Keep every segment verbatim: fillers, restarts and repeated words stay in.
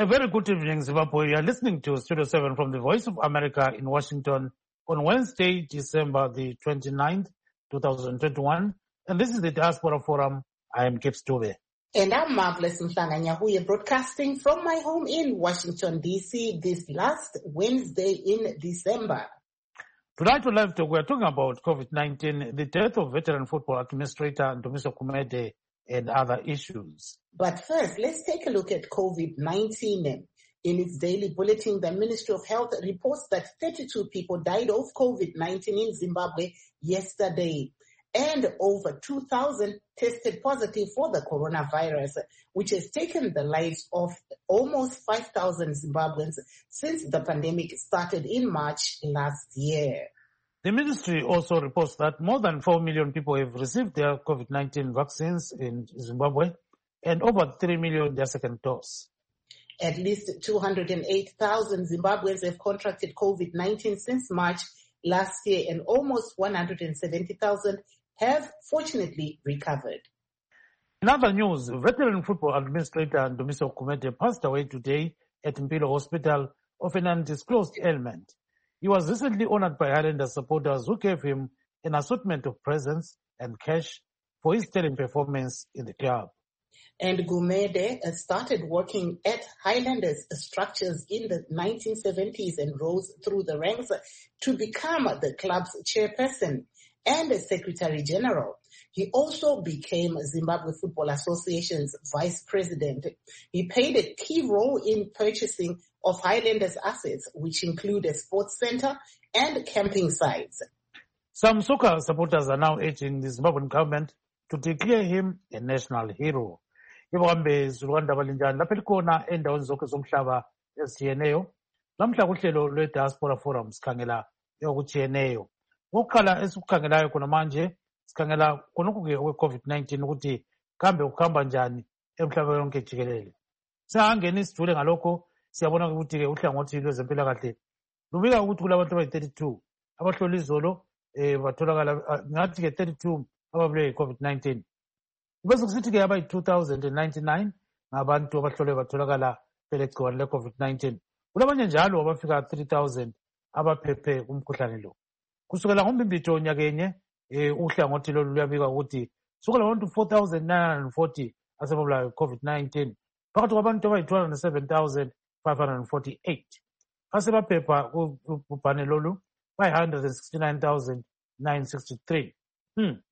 A very good evening, Zimbabwe. You are listening to Studio seven from the Voice of America in Washington on Wednesday, December the twenty-ninth, twenty twenty-one. And this is the Diaspora Forum. I am Kip Stube. And I'm Marvelous Mhlanga-Nyahuye, broadcasting from my home in Washington, D C this last Wednesday in December. Tonight on Live Talk, we are talking about COVID nineteen, the death of veteran football administrator Ndumiso Gumede, and other issues. But first, let's take a look at COVID nineteen. In its daily bulletin, the Ministry of Health reports that thirty-two people died of COVID nineteen in Zimbabwe yesterday, and over two thousand tested positive for the coronavirus, which has taken the lives of almost five thousand Zimbabweans since the pandemic started in March last year. The ministry also reports that more than four million people have received their COVID nineteen vaccines in Zimbabwe, and over three million their second dose. At least two hundred eight thousand Zimbabweans have contracted COVID nineteen since March last year, and almost one hundred seventy thousand have fortunately recovered. In other news, veteran football administrator Ndumiso Gumede passed away today at Mpilo Hospital of an undisclosed ailment. He was recently honored by Highlanders supporters who gave him an assortment of presents and cash for his sterling performance in the club. And Gumede started working at Highlanders structures in the nineteen seventies and rose through the ranks to become the club's chairperson and Secretary General. He also became Zimbabwe Football Association's vice president. He played a key role in purchasing of Highlanders assets, which include a sports center and camping sites. Some soccer supporters are now urging the Zimbabwean government to declare him a national hero. Ibuhambe Zulwanda Balinjani lapha likhona endaweni zonke zomhlaba ezitshiyeneyo. Lamhla kuhlelo lwe-Diaspora Forum sikhangela okutshiyeneyo. Ukuqala esikukhangelayo khona manje sikhangela khonokhu-ke okwe-COVID nineteen ukuthi kambe ukuhamba njani emhlabeni yonke jikelele. Singangena isijule ngalokho siyabona ukuthi-ke uhlangothi lwezempilakahle lubika ukuthi kulabantu abayi-thirty-two abahlolwa izolo um batholakala ngathi-ke thirty-two ababulewe yi-COVID nineteen. Bese kusithi-ke abayi-two thousand ninety-nine ngabantu abahlolwe batholakala belegciwane le-COVID nineteen. Kulabanye njalo abafika three thousand abaphephe kumkhuhlane lo. Kusukela ngoMbimbithi onyakenye eh uhlangothi lolu luyabika ukuthi sukela abantu four thousand nine hundred forty asebabulawa yi-COVID nineteen phakathi kwabantu abayi-two hundred seven thousand five hundred forty-eight asebaphepha kubhubhane lolu bayi-one hundred sixty-nine thousand nine hundred sixty-three. Hmm.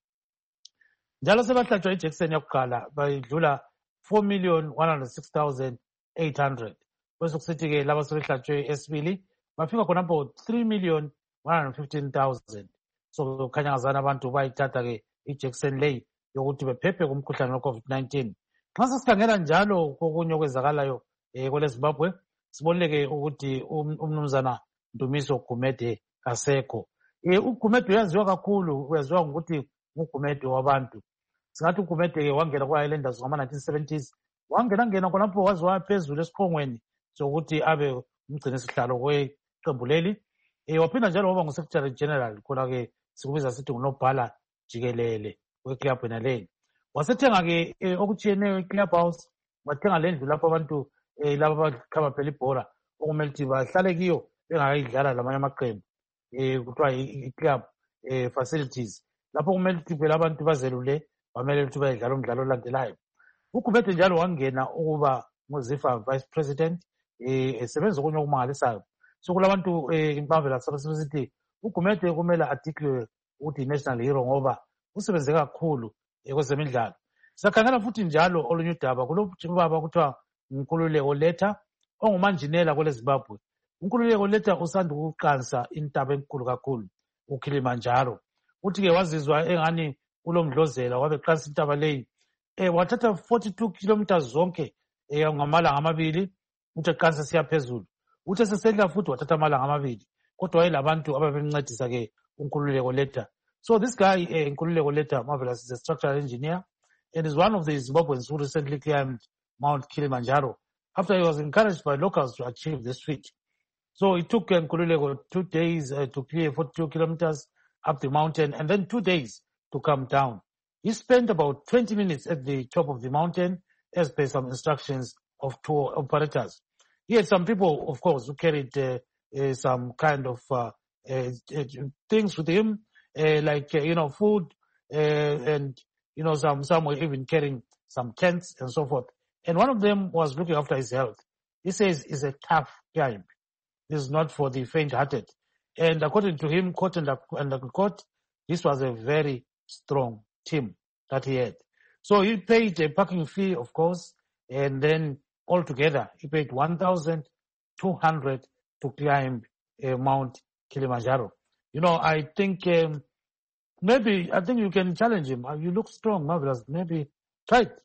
Njalo sebahlatshwa ijekiseni yakuqala bayidlula four million one hundred six thousand eight hundred. Bese kusithi-ke laba sebehlatshwe esibili bafika khonapho three million one hundred fifteen thousand. So kukhanya ngazana abantu bayithatha-ke ijekiseni leyi yokuthi bephephe kumkhuhlane we-COVID nineteen. Nxa sesikhangela njalo kokunye okwenzakalayo um kwele Zimbabwe sibonile-ke ukuthi umnumzana Ndumiso Gumede kasekho. Um uGumede uyaziwa kakhulu, uyaziwa ngokuthi nguGumede wabantu. Singathi uGumede-ke wangena kwa-Highlanders ngama-nineteen seventies, wangena ngena khonapho waze waphezulu esiqongweni sokuthi abe umgcinisihlalo weqembu leli. Um waphinda njalo waba ngu-Secretary General khona-ke sikubiza sithi ngunobhala jikelele weclub yena leyi. Wasethenga-ke okutshiyeneyo i-club house, wathenga le ndlu lapho abantu um laba abakhaba phela ibhola okumele ukuthi bahlale kiyo bengakayidlala lamanye amaqembu um kuthiwa i-club um facilities lapho kumele ukuthi phela abantu bazelule bamele ukuthi bayedlala umdlalo olandelayo. uGumede njalo wangena ukuba nguZifa vice president um esebenza okunye okumangalisayo. So kulabantu um impamvela sabasithi uGumede kumele adeclare ukuthi national hero ngoba usebenze kakhulu kwezemidlalo. Siyakhangela futhi njalo olunye udaba kulobaba kuthiwa uNkululeko Letha ongumanjinela kwele Zimbabwe. uNkululeko Letha usanda ukuqansa intaba enkulu kakhulu uKilimanjaro. Uthi-ke wazizwa engani ulomdlozela wabe qansa intaba leyi. Um wathatha forty-two kilometers zonke um ngamalanga amabili uthi qansa siya phezulu. Uthe sesehla futhi wathatha amalanga amabili kodwa wayilabantu ababemncedisa-ke uNkululeko Letha. So this guy, uh, Nkululeko Letha Marvelous, is a structural engineer and is one of the Zimbabweans who recently climbed Mount Kilimanjaro after he was encouraged by locals to achieve this feat. So it took uh, Nkululeko two days uh, to clear forty-two kilometers up the mountain and then two days to come down. He spent about twenty minutes at the top of the mountain as per some instructions of tour operators. he had some people, of course, who carried uh, uh, some kind of uh, uh, uh, things with him, uh, like, uh, you know, food, uh, and, you know, some, some were even carrying some tents and so forth. And one of them was looking after his health. He says it's a tough climb. This is not for the faint-hearted. And according to him, quote and quote, this was a very strong team that he had. So he paid a parking fee, of course, and then altogether he paid one thousand two hundred to climb uh, Mount Kilimanjaro. You know, I think um, maybe, I think you can challenge him. You look strong, Marvelous. Maybe try it.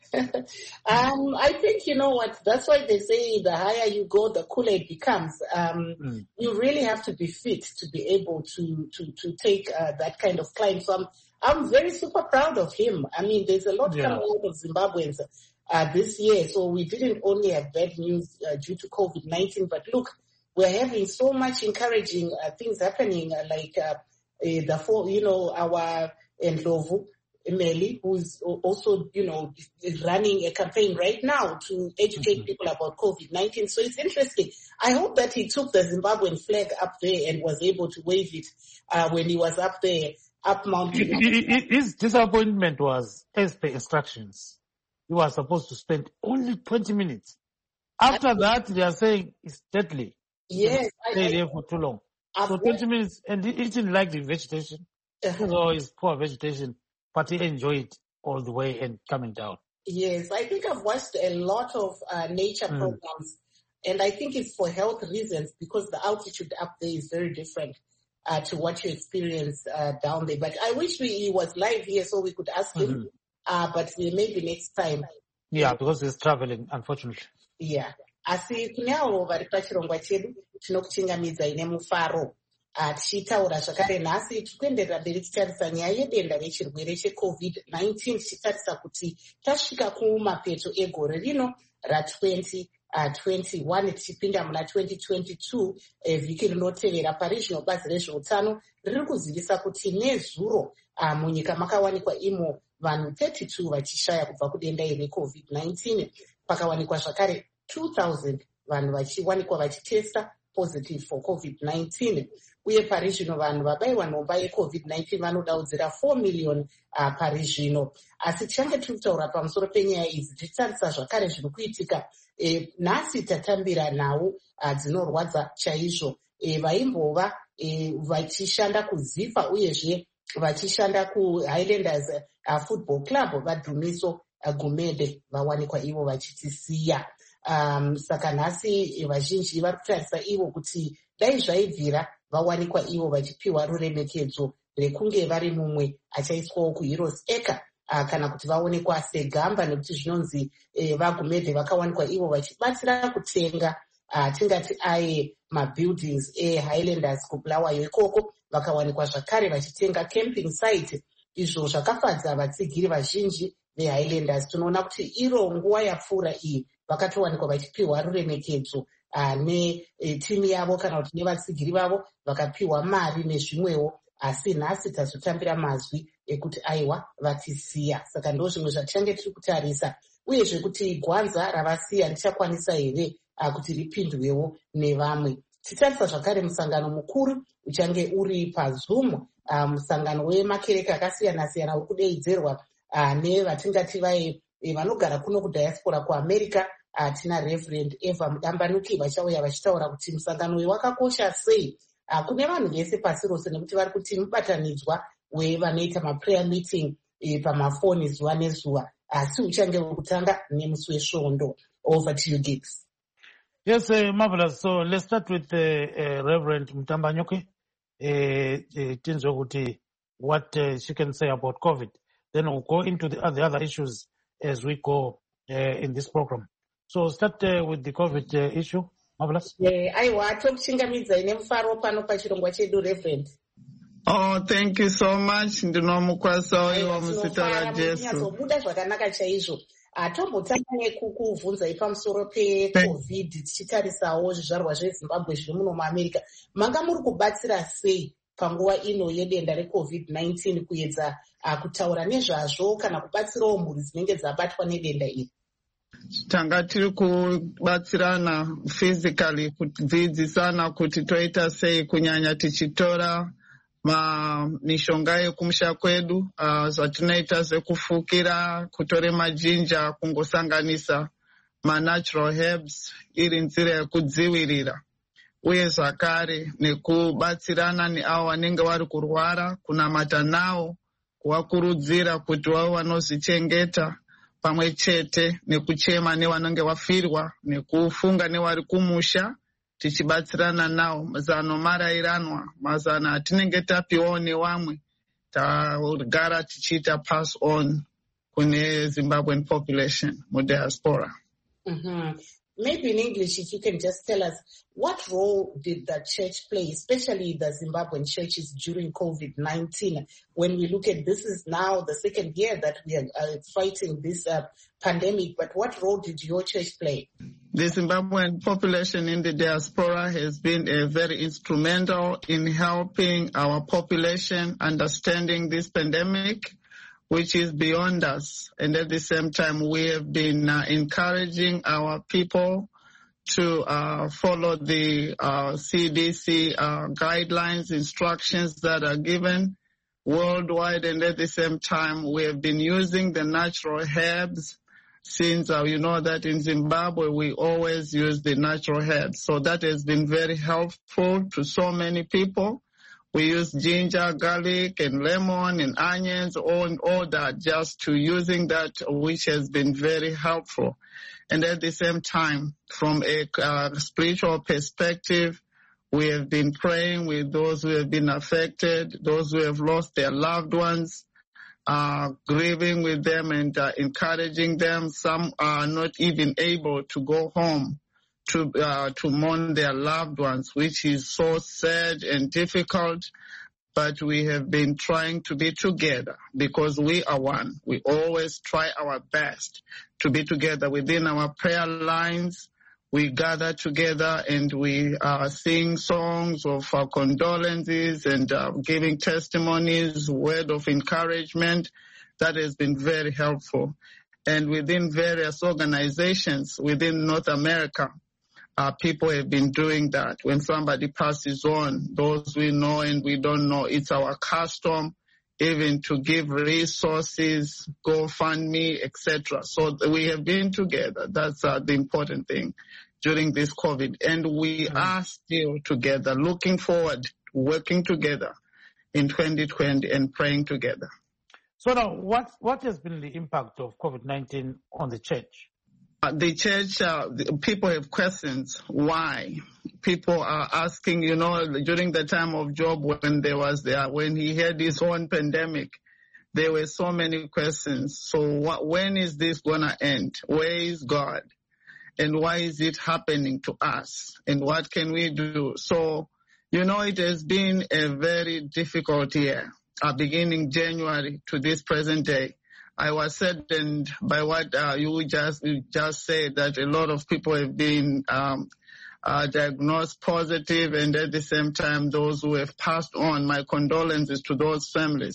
um, I think, you know what, that's why they say the higher you go, the cooler it becomes. Um, mm. You really have to be fit to be able to, to, to take uh, that kind of climb. So I'm, I'm very super proud of him. I mean, there's a lot yeah. coming out of Zimbabweans uh, this year. So we didn't only have bad news uh, due to COVID nineteen, but look, we're having so much encouraging uh, things happening, uh, like uh, uh, the four, you know, our Ndlovu Meli, who's also, you know, running a campaign right now to educate mm-hmm. people about COVID nineteen. So it's interesting. I hope that he took the Zimbabwean flag up there and was able to wave it uh, when he was up there, up Mount. His disappointment was as per instructions. He was supposed to spend only twenty minutes. After I, that, they are saying it's deadly. Yes. Stay I, there for too long. I've so twenty minutes, and he didn't like the vegetation. Uh-huh. So it's poor vegetation. But he enjoyed all the way and coming down. Yes, I think I've watched a lot of uh, nature mm. programs, and I think it's for health reasons because the altitude up there is very different uh, to what you experience uh, down there. But I wish we, he was live here so we could ask him, mm-hmm. uh, but maybe next time. Yeah, because he's traveling, unfortunately. Yeah. Asi kuneavo vari pachirongwa chedu tinokuchingamidza ine mufaro. Tichitaura zvakare nhasi tikuenderera mberi tichitarisa nyaya yedenda rechirwere checovid nineteen tichitarisa kuti tasvika kumapeto egore rino ratwenty twenty-one tichipinda muna twenty twenty-two vhiki rinotevera parizvino bazi rezveutano riri kuzivisa kuti nezuro munyika makawanikwa imo vanhu thirty-two vachishaya kubva kudenda iri recovid nineteen pakawanikwa zvakare two thousand vanhu vachiwanikwa vachitesta positive for covid nineteen. Uye pari zvino vanhu vabayiwa nhomba yecovid nineteen vanodaudzira four million uh, pari zvino. Asi tichange tiri kutaura pamusoro penyaya idzi tichitarisa zvakare zviri kuitika e, nhasi tatambira nhau uh, dzinorwadza chaizvo e, vaimbova e, vachishanda kuzifa uyezve vachishanda kuHighlanders uh, Football Club vadhumiso uh, Gumede vawanikwa ivo vachitisiya. Um, saka nhasi vazhinji vari kutarisa ivo kuti dai zvaibvira vawanikwa ivo vachipiwa ruremekedzo rekunge vari mumwe achaiswawo kuHeroes Acre uh, kana kuti vaonekwa segamba nekuti zvinonzi eh, vaGumede vakawanikwa ivo vachibatsira kutenga uh, tingati aye mabuildings eHighlanders kuBulawayo ikoko vakawanikwa zvakare vachitenga camping site izvo zvakafadza vatsigiri vazhinji veHighlanders. Tinoona kuti iro nguva yapfuura iyi vakatowanikwa vachipiwa ruremekedzo uh, netimu yavo kana kuti nevatsigiri vavo vakapiwa mari nezvimwewo. Asi nhasi tazotambira mazwi ekuti aiwa vatisiya. Saka ndo zvimwe zvatichange tiri kutarisa uyezve kuti gwanza ravasiya richakwanisa here uh, kuti ripindwewo nevamwe. Titarisa zvakare musangano mukuru uchange uri paZoom, uh, musangano wemakereke akasiyana siyana uri kudeidzerwa uh, nevatingati vai vanogara kuno kudiaspora kuAmerica. Uh, tina Reverend Eva Mudambanuki vachauya vachitaura kuti musangano uyu wakakosha sei uh, kune vanhu vese pasi rose nekuti vari kuti mubatanidzwa wevanoita maprayer meeting eh, pamafoni zuva nezuva. Asi uh, uchange kutanga nemusi wesvondo. Over to you, Gigs. Yes, uh, marvelous. So let's start with uh, uh, Reverend Mudambanuki. Uh, uh, what uh, she can say about COVID. Then we'll go into the, uh, the other issues as we go uh, in this program. So start uh, with the COVID uh, issue. Marvelous. Yeah, aiwa tokuchingamidza ine mufaro pano pachirongwa chedu, Reverend. Oh, thank you so much. Ndinomukwasa iwa muzita raJesu. Ndinobuda zvakanaka chaizvo. Tombotanga nekukubvunzai pamusoro peCovid tichitarisawo zvizvarwa zveZimbabwe zviri muno muAmerica. Manga muri kubatsira sei panguva ino yedenda recovid nineteen kuedza uh, kutaura nezvazvo kana kubatsirawo mhuri dzinenge dzabatwa nedenda iri? Tanga tiri kubatsirana physically kudzidzisana kuti toita sei kunyanya tichitora ma mishonga yekumusha kwedu uh, zvatinoita zvekufukira kutore majinja kungosanganisa ma natural herbs iri nzira yekudzivirira uye zvakare nekubatsirana neavo vanenge vari kurwara kunamata navo kuvakurudzira kuti vavo vanozvichengeta pamwe chete nekuchema nevanenge vafirwa nekufunga nevari kumusha tichibatsirana navo zano marairanwa mazano atinenge tapiwawo nevamwe tagara tichiita pass on kune Zimbabwean population mudiaspora. Mm-hmm. Maybe in English, if you can just tell us, what role did the church play, especially the Zimbabwean churches during COVID nineteen? When we look at this is now the second year that we are uh, fighting this uh, pandemic, but what role did your church play? The Zimbabwean population in the diaspora has been uh, very instrumental in helping our population understanding this pandemic, which is beyond us. And at the same time, we have been uh, encouraging our people to uh, follow the uh, C D C uh, guidelines, instructions that are given worldwide. And at the same time, we have been using the natural herbs since uh, you know that in Zimbabwe, we always use the natural herbs. So that has been very helpful to so many people. We use ginger, garlic, and lemon, and onions, all, all that, just to using that, which has been very helpful. And at the same time, from a uh, spiritual perspective, we have been praying with those who have been affected, those who have lost their loved ones, uh, grieving with them and uh, encouraging them. Some are not even able to go home to uh, to mourn their loved ones, which is so sad and difficult. But we have been trying to be together because we are one. We always try our best to be together within our prayer lines. We gather together and we uh, sing songs of uh, condolences and uh, giving testimonies, word of encouragement. That has been very helpful. And within various organizations within North America, Uh, people have been doing that. When somebody passes on, those we know and we don't know, it's our custom even to give resources, GoFundMe, et cetera. So we have been together. That's uh, the important thing during this COVID. And we mm-hmm. are still together, looking forward, working together in twenty twenty and praying together. So now, what, what has been the impact of COVID nineteen on the church? Uh, the church, uh, the people have questions. Why? People are asking, you know, during the time of Job when there was there, when he had his own pandemic, there were so many questions. So what, when is this going to end? Where is God? And why is it happening to us? And what can we do? So, you know, it has been a very difficult year, uh, beginning January to this present day. I was saddened by what uh, you just you just said, that a lot of people have been um, uh, diagnosed positive, and at the same time, those who have passed on. My condolences to those families.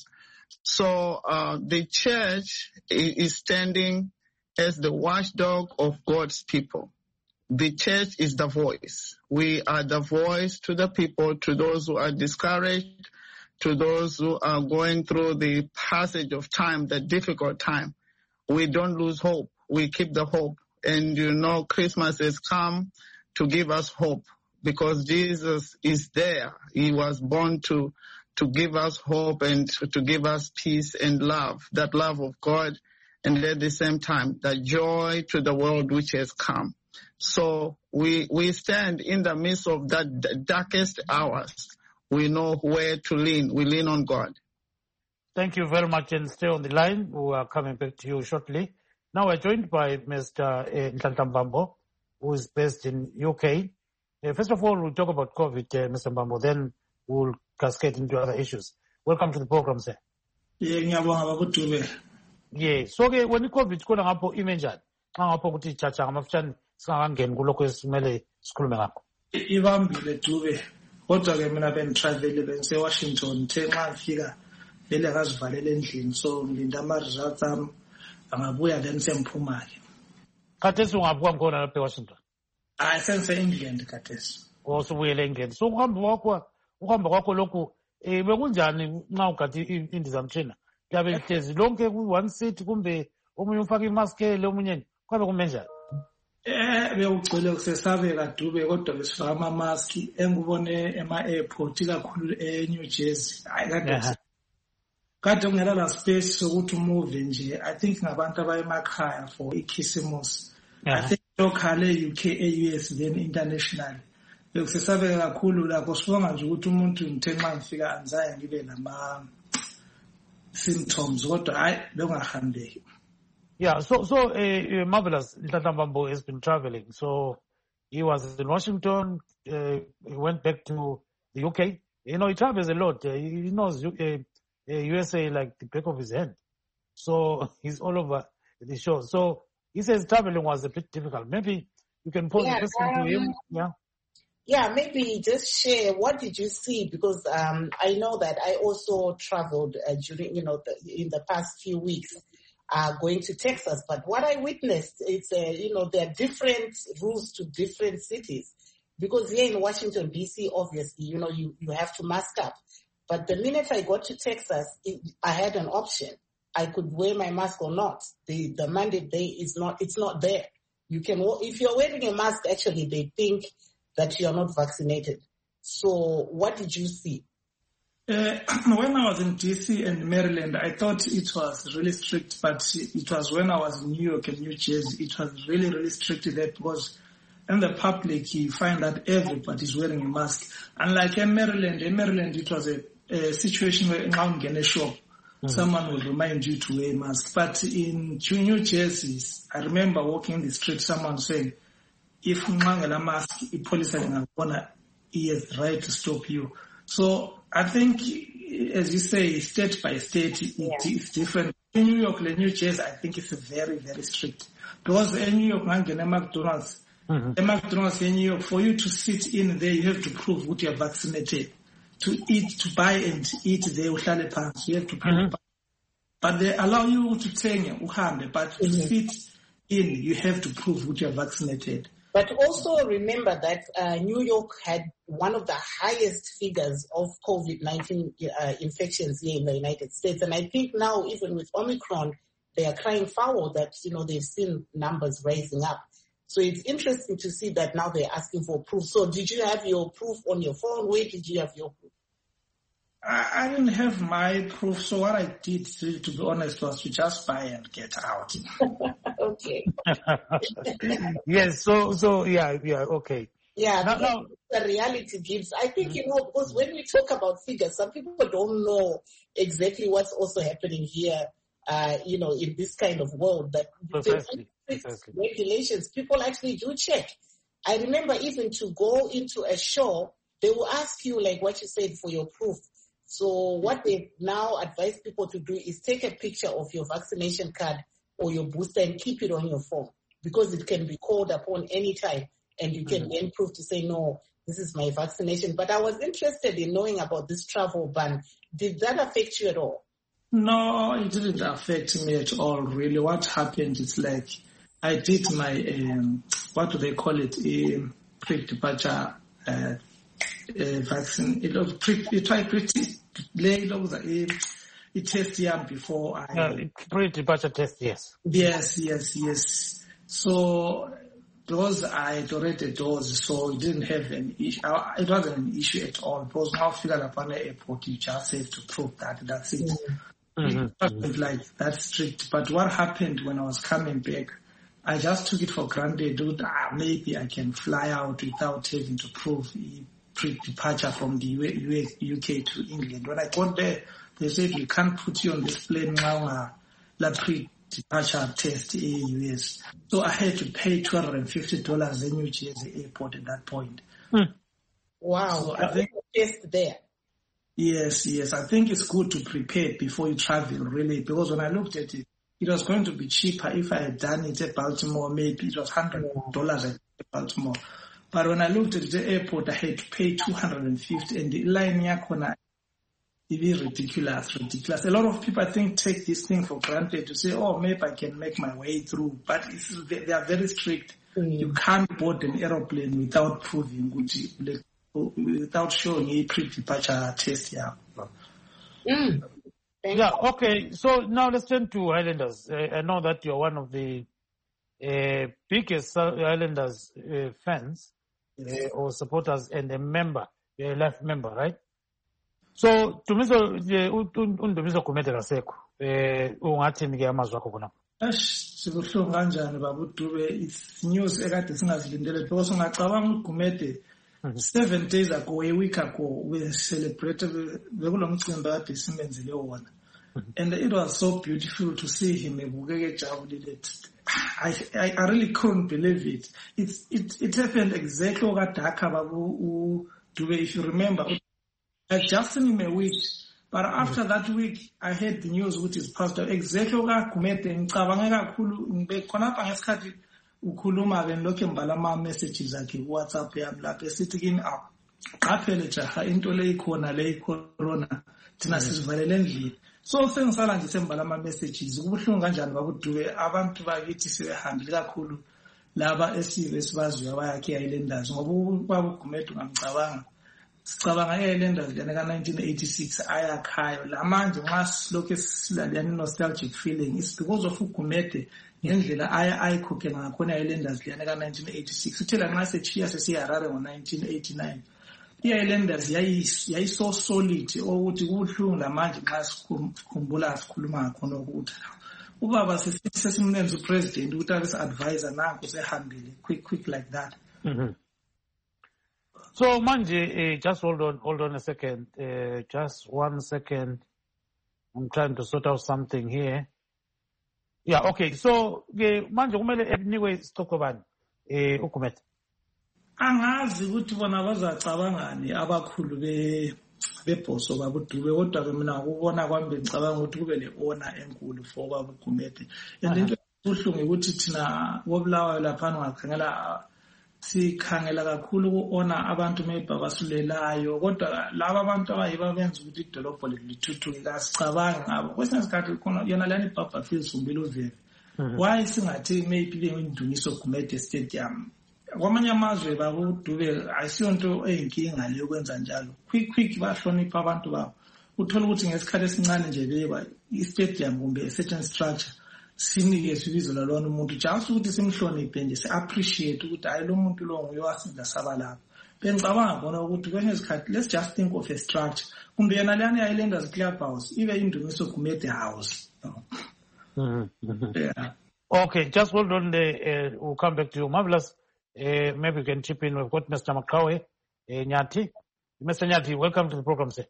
So uh, the church is standing as the watchdog of God's people. The church is the voice. We are the voice to the people, to those who are discouraged, to those who are going through the passage of time, the difficult time. We don't lose hope. We keep the hope. And you know, Christmas has come to give us hope because Jesus is there. He was born to, to give us hope and to, to give us peace and love, that love of God. And at the same time, the joy to the world which has come. So we, we stand in the midst of that darkest hours. We know where to lean. We lean on God. Thank you very much, and stay on the line. We are coming back to you shortly. Now we're joined by Mister Nhlanhla Mbambo, who is based in U K. Uh, first of all, we'll talk about COVID, uh, Mister Mbambo, then we'll cascade into other issues. Welcome to the program, sir. Yeah, ngiyabonga bakudube. Yeah, so ke when COVID khona ngapho ime njani? Xa ngapho ukuthi chacha ngamafutshane singakangeni kulokho esimele sikhulume ngakho. Ibambile dube. Kodwa ke mina bengitravel bengisewashington nje nxa ngifika vele akazivalele endlini so ngilinda ama results ami angabuya then sengiphuma ke. khathesi ungaphi khona lapha eWashington? I sense England khathesi. Osubuyele eNgland. So ukuhamba kwakho ukuhamba kwakho lokhu eh bekunjani nxa ugathi indizamtshina? Yabe lihlezi lonke ku one seat kumbe omunye ufaka imask le omunye kwabe kumenjani? Eh bekugcwele kusesabeka Dube kodwa besifaka ama mask engubone ema airport kakhulu eNew Jersey. Hayi kade kade ungela la space sokuthi move nje. I think ngabantu abayemakhaya for ikhisimusi. I think local e-U K e-U S then international. Bekusesabeka kakhulu la kusibonga nje ukuthi umuntu ngithe nxa ngifika anzaye ngibe nama symptoms kodwa hayi bekungahambeki. Yeah, so so uh, Marvelous Nhlanhla has been traveling. So he was in Washington, uh, he went back to the U K. You know, he travels a lot. Uh, he knows uh, uh, U S A like the back of his hand. So he's all over the show. So he says traveling was a bit difficult. Maybe you can pose yeah, a question um, to him. Yeah. Yeah, maybe just share what did you see, because um, I know that I also traveled uh, during, you know, the, in the past few weeks. Uh, going to Texas, but what I witnessed is, uh, you know, there are different rules to different cities, because here in Washington, D C, obviously, you know, you, you have to mask up. But the minute I got to Texas, it, I had an option. I could wear my mask or not. The, the mandate day is not, it's not there. You can, if you're wearing a mask, actually, they think that you're not vaccinated. So what did you see? Uh, when I was in D C and Maryland, I thought it was really strict, but it was when I was in New York and New Jersey, it was really, really strict there, because in the public, you find that everybody's wearing a mask. Unlike in Maryland, in Maryland, it was a, a situation where now in a shop, mm-hmm. someone will remind you to wear a mask. But in New Jersey, I remember walking in the street, someone saying, if you wear a mask, the police are going to, he has the right to stop you. So I think, as you say, state by state, it, yeah. it's different. In New York and New Jersey, I think it's very, very strict. Because in New York, in McDonald's, mm-hmm. in McDonald's in New York, for you to sit in there, you have to prove that you are vaccinated. To eat, to buy and eat there, you have to prove. Mm-hmm. But they allow you to take uhambe, but to mm-hmm. sit in, you have to prove that you are vaccinated. But also remember that uh, New York had one of the highest figures of COVID nineteen uh, infections here in the United States. And I think now, even with Omicron, they are crying foul that, you know, they've seen numbers rising up. So it's interesting to see that now they're asking for proof. So did you have your proof on your phone? Where did you have your proof? I, I didn't have my proof. So what I did, to, to be honest, was to just buy and get out. Okay. Yes. So, so yeah, yeah. Okay. Yeah. Now, now, the reality gives, I think, you know, because when we talk about figures, some people don't know exactly what's also happening here, uh, you know, in this kind of world that Precisely. the Precisely. regulations, people actually do check. I remember even to go into a show, they will ask you, like what you said, for your proof. So what they now advise people to do is take a picture of your vaccination card or your booster and keep it on your phone, because it can be called upon any time and you can mm-hmm. then prove to say, no, this is my vaccination. But I was interested in knowing about this travel ban. Did that affect you at all? No, it didn't affect me at all, really. What happened is like I did my, um, what do they call it, um, pre-departure uh, uh, vaccine. It was pre, it tried pretty late, it was a, a test year before I... Uh, pre-departure test, yes. Yes, yes, yes. So, because I had already dose, so it didn't have an issue. It wasn't an issue at all. Because now figured upon the airport, you just have to prove that, that's it. Mm-hmm. It wasn't like that strict. But what happened when I was coming back, I just took it for granted, dude, ah, maybe I can fly out without having to prove pre-departure from the U K to England. When I got there, they said, we can't put you on this plane now, la pre-departure test in U S. So I had to pay two hundred fifty dollars in New Jersey airport at that point. Hmm. Wow. So I think test there. Yes, yes. I think it's good to prepare before you travel, really, because when I looked at it, it was going to be cheaper if I had done it at Baltimore. Maybe it was one hundred dollars at Baltimore. But when I looked at the airport, I had to pay two hundred fifty dollars, and the line yakona it is ridiculous, ridiculous. A lot of people, I think, take this thing for granted to say, oh, maybe I can make my way through. But it's, they are very strict. Mm. You can't board an aeroplane without proving, without showing a pre-departure test. Yeah. Mm. Yeah, okay. So now let's turn to Highlanders. Uh, I know that you're one of the uh, biggest Highlanders uh, fans uh, or supporters and a member, a life member, right? So Dumiso undumiso Gumede kasekho eh ungathini ke amazwi akho khona? Ash sibuhlungu kanjani baba uDube, it's news ekade singazilindele because ungacabanga uGumede seven days ago, a week ago, we celebrated bekulomcimbi kade simenzele wona, and it was so beautiful to see him ebukeke ejabulile. I, I I really couldn't believe it. It's it it happened exactly okadaka baba uDube, if you remember. I just seen him a week, but after that week, I heard the news which is passed out. Exactly what Gumede ngicabanga kakhulu ngibekhonapha ngesikhathi ukhuluma ke lokho mbala messages akhe WhatsApp yami lapho esithi kini qaphele jaha into le ikhona le corona thina sizivalele endlini. So sengisala nje sembala ama messages kubuhlungu kanjani babuDube, abantu bakithi sebehambile kakhulu laba esibe sibaziyo abayakhe Highlanders ngoba ubaba uGumede ngamcabanga. Sicabanga eLanders lena ka nineteen eighty-six ayakhayo lamanje nxa silokho silalana nostalgic feeling is because of uGumede ngendlela aya ayikhokhe ngakhona eLanders lena ka nineteen eighty-six uthela nxa sechiya sesiharare ngo nineteen eighty-nine iLanders yayi yayi so solid ukuthi kubuhlungu lamanje nxa sikhumbula sikhuluma ngakhona ukuthi ubaba sesimlenza upresident ukuthi abe advisor nanku sehambile quick quick like that. Mm-hmm. So manje, uh, just hold on, hold on a second, uh, just one second. I'm trying to sort out something here. Yeah, okay. So manje kumele enikwe isiqoqo bani eh uGumede? Angazi ukuthi bona bazacabangani abakhulu be bebhoso babuDube, kodwa ke mina ukubona kwami ngicabanga ukuthi kube le honor enkulu for babuGumede. And into ebuhlungu ukuthi thina wobulawayo lapha ngakhangela sikhangela kakhulu ku-honor abantu maybe abasulelayo, kodwa laba abantu abayiba benza ukuthi idolobho lithuthuke kasicabanga ngabo. Kwesinye isikhathi khona yona lana iBaba Fields umbili uvele why singathi maybe le Indumiso Gumede Stadium kwamanye amazwe babuDube ayisiyonto eyinkinga leyo kwenza njalo quick quick bahlonipha abantu babo. Uthola ukuthi ngesikhathi esincane nje beba i-stadium kumbe a certain structure sinike sibizo lalona umuntu just ukuthi simhloniphe nje si-appreciate ukuthi hayi lo muntu lo nguye wasinda saba lapha. Bengicabanga bona ukuthi kwenye isikhathi let's just think of a structure kumbe yena lana yayiLanders Club House ibe Indumiso Gumede House. Mm-hmm. Yeah. Okay, just hold on there. Uh, we'll come back to you. Marvelous. Uh, maybe we can chip in. We've got Mister Makawe, uh, Nyati. Mister Nyati, welcome to the program, sir.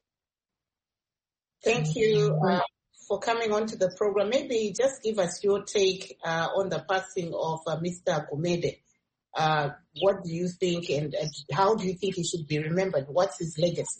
Thank you uh, for coming on to the program. Maybe just give us your take uh, on the passing of uh, Mister Gumede. Uh, what do you think, and, and how do you think he should be remembered? What's his legacy?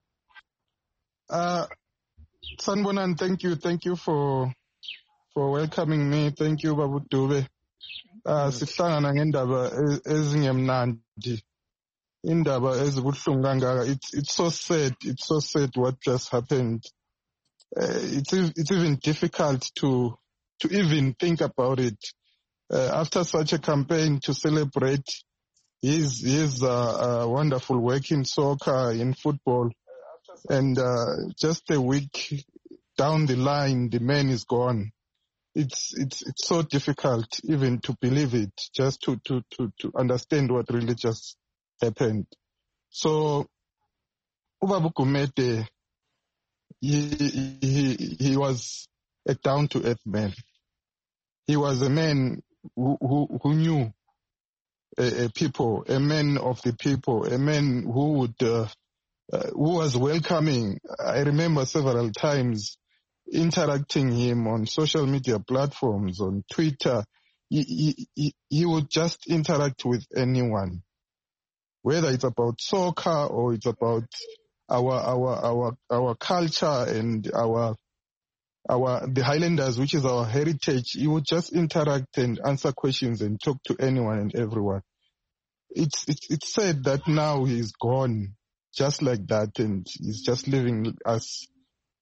Uh, Sanbonan, thank you. Thank you for for welcoming me. Thank you, babuDube. Uh, sihlangana ngendaba ezingemnandi. Indaba ezibuhlungu kangaka. It's it's so sad. It's so sad what just happened. Uh, it's it's even difficult to to even think about it. Uh, after such a campaign to celebrate his his uh, uh, wonderful work in soccer, in football, and uh, just a week down the line, the man is gone. It's it's it's so difficult even to believe it, just to to to to understand what really just happened. So, Ubaba Gumede, he he he was a down-to-earth man. He was a man who who, who knew a, a people, a man of the people, a man who would uh, uh, who was welcoming. I remember several times interacting him on social media platforms, on Twitter. He, he, he would just interact with anyone, whether it's about soccer or it's about our our our our culture and our our the Highlanders, which is our heritage. He would just interact and answer questions and talk to anyone and everyone. It's it's it's said that now he's gone just like that, and he's just leaving us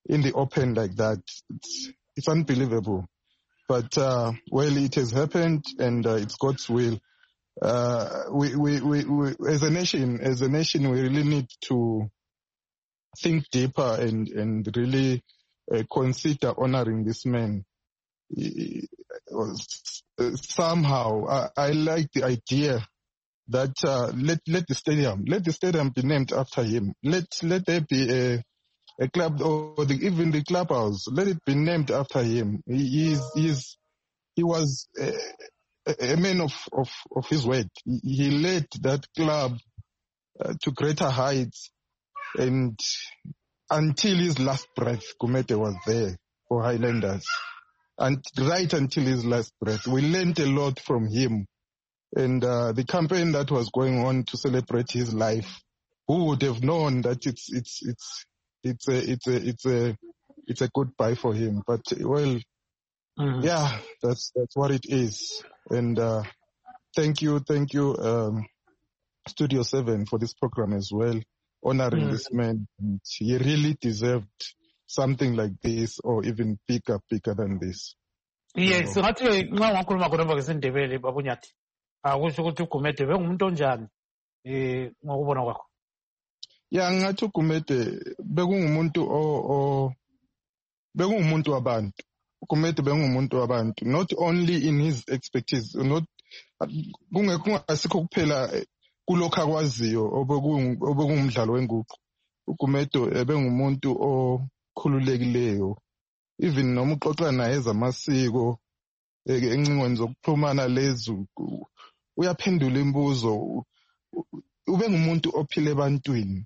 in the open like that. It's, it's unbelievable. But, uh, well, it has happened, and uh, it's God's will. Uh, we, we, we, we, as a nation, as a nation, we really need to think deeper and, and really uh, consider honoring this man. He, uh, somehow, I, I like the idea that uh, let let the stadium let the stadium be named after him. Let let there be a a club, or the, even the clubhouse, let it be named after him. He is he's he was a, a man of, of, of his word. He, he led that club uh, to greater heights, and until his last breath, Gumede was there for Highlanders. And right until his last breath, we learned a lot from him. And uh, the campaign that was going on to celebrate his life, who would have known that it's it's it's it's a it's a it's a it's a goodbye for him? But well, mm-hmm. yeah, that's that's what it is. And uh, thank you, thank you, um, Studio Seven, for this program as well, honoring mm-hmm. this man. And he really deserved something like this, or even bigger, bigger than this. Yes, so ngathi nxa ungakhuluma khona ngesindebele babuNyathi, akusho ukuthi uGumede bengumuntu onjani eh ngokubona kwakho? Ya ngathi uGumede bekungumuntu o o bekungumuntu wabantu. uGumede bengumuntu wabantu, not only in his expertise, not kungasikho kuphela kulokho akwaziyo obekungumdlalo wenguqu. uGumede bengumuntu okhululekileyo, even noma uxoxa naye ezamasiko encingweni zokuxhumana lezu, uyaphendula imibuzo. Ube ngumuntu ophile ebantwini,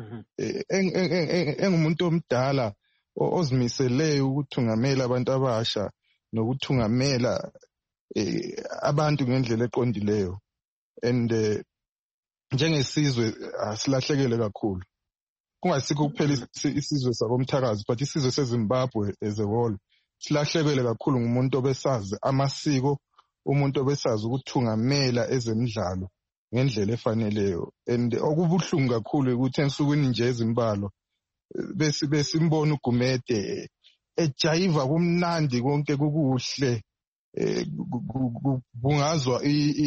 engumuntu omdala ozimiseleyo ukuthungamela abantu abasha nokuthungamela abantu ngendlela eqondileyo. And njengesizwe asilahlekele kakhulu, kungasikho kuphela isizwe sakomthakazi, but isizwe seZimbabwe as a whole silahlekele kakhulu ngumuntu obesazi amasiko, umuntu obesazi ukuthungamela ezemidlalo ngendlela efaneleyo. And okubuhlungu kakhulu ukuthi ensukwini nje ezimbalo bese besimbona uGumede ejayiva kumnandi konke kukuhle, bungazwa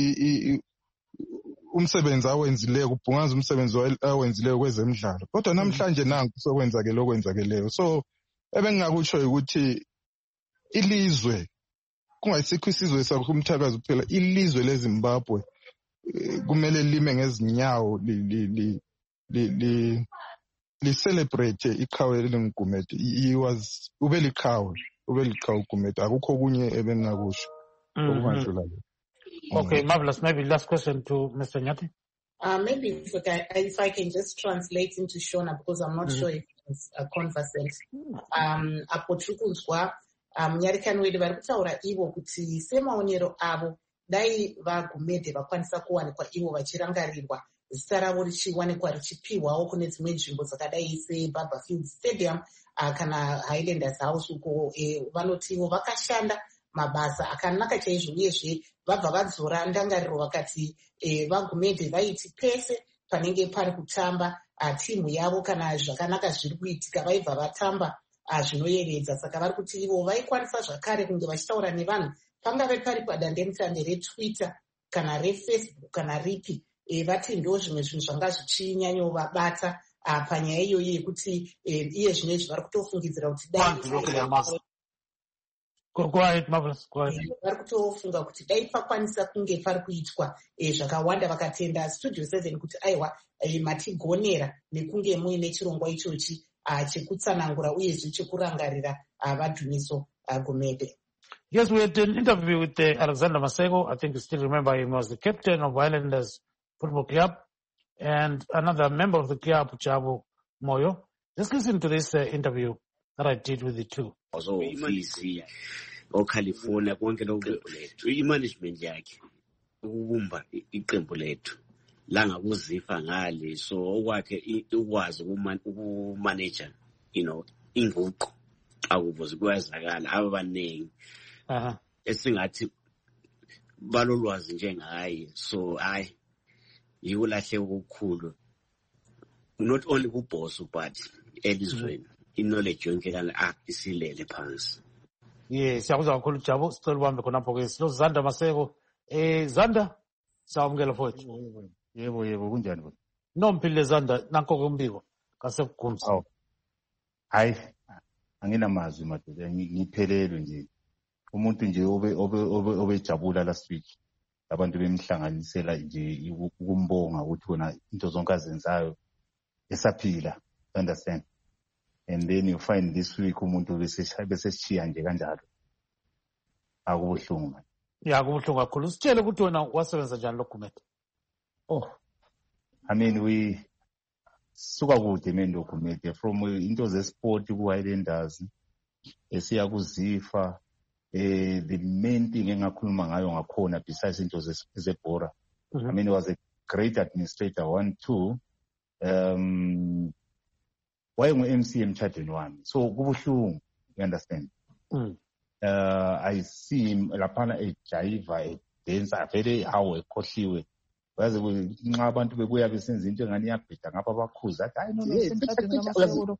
umsebenzi awenzileyo, kubhungaza umsebenzi awenzileyo kwezemidlalo. Kodwa namhlanje nanku sokwenzakele okwenzakeleyo. So ebengingakutsho ukuthi ilizwe, kungayisikho isizwe sakumthakazi kuphela, ilizwe leZimbabwe kumele lime ngezinyawo li li li li li celebrate iqhawe lenguGumede. He was ubeliqhawe ubeliqhawe uGumede, akukho kunye ebengakusho okumadlulayo. Okay, marvelous. Maybe last question to Mister Nyati. Uh, maybe if I, if I can just translate into Shona, because I'm not mm-hmm. sure if it's a conversant. Um, apotrukuzwa um nyarikani wedu vari kutaura ivo kuti semaonero avo dai vaGumede vakwanisa kuwanikwa ivo vachirangarirwa, zita ravo richiwanikwa richipiwawo kune dzimwe nzvimbo dzakadai seBarberfield Stadium uh, kana Highlanders House uko eh, vanoti ivo vakashanda mabasa akanaka chaizvo, uyezve vabva vadzora ndangariro vakati eh, vaGumede vaiti pese panenge pari kutamba uh, timu yavo kana zvakanaka zviri kuitika vaibva vatamba uh, zvinoyevedza. Saka vari kuti ivo vaikwanisa zvakare kunge vachitaura nevanhu pangave pari padandemutande reTwitter kana reFacebook kana ripi, e, vati ndo zvimwe zvinhu zvanga zvichinyanyovabata uh, panyaya iyoyi yekuti eh, iye zvinezvi vari kutofungidzira kuti dai vari kutofunga kuti dai pakwanisa kunge pari kuitwa eh, zvakawanda. Vakatenda Studio Seven kuti aiwa eh, matigonera nekunge muine chirongwa ichochi uh, chekutsanangura uyezve chekurangarira uh, vadhumiso uh, Gumede. Yes, we had an interview with uh, Alexander Masego. I think you still remember him. He was the captain of Highlanders Football Club and another member of the club, Chavo Moyo. Just listen to this uh, interview that I did with the two. Also, easy. O California konke lokho i-management yakhe ukubumba iqembu lethu la ngakuzifa ngale, so okwakhe ukwazi ukumanager you know inguqu akuvuze kuyazakala abaningi aha esingathi balolwazi njengaye. So hayi yikulahle okukhulu, not only kuboss but elizweni i-knowledge yonke kana ah isilele phansi. Yes, siyakuzwa kakhulu Jabu, sicela ubambe khonapho ke silo Zanda Maseko. Eh Zanda, sawamukela mfowethu. Yebo yebo kunjani bo? Nomphile Zanda nanko ke umbiko kaseGumzi. Aw. Hayi, anginamazwi madoda, ngiphelelwe nje. Umuntu nje obe obe obejabula last week. Abantu bemhlanganisela nje ukumbonga ukuthi wona into zonke azenzayo esaphila, understand? And then you find this week umuntu bese bese siya nje kanjalo. Akubuhlungu. Ya kubuhlungu kakhulu. Sitshele ukuthi wena wasebenza njani lo Gumede? Oh. I mean we suka kude mina lo Gumede from into ze sport ku Highlanders esiya kuzifa. Eh, the main thing engakhuluma ngayo ngakhona besides into zebhora. Mm-hmm. I mean, he was a great administrator, one, two. Um, why M C emtshadweni wami? So, kubuhlungu, you understand? Mm. Uh, I see him, lapana e jaiva, e dancer, very how ekhohliwe. Waze nxa abantu bebuya besenza into engani yabhida ngapha bakhuza. Hayi no no, emtshadweni namaseko.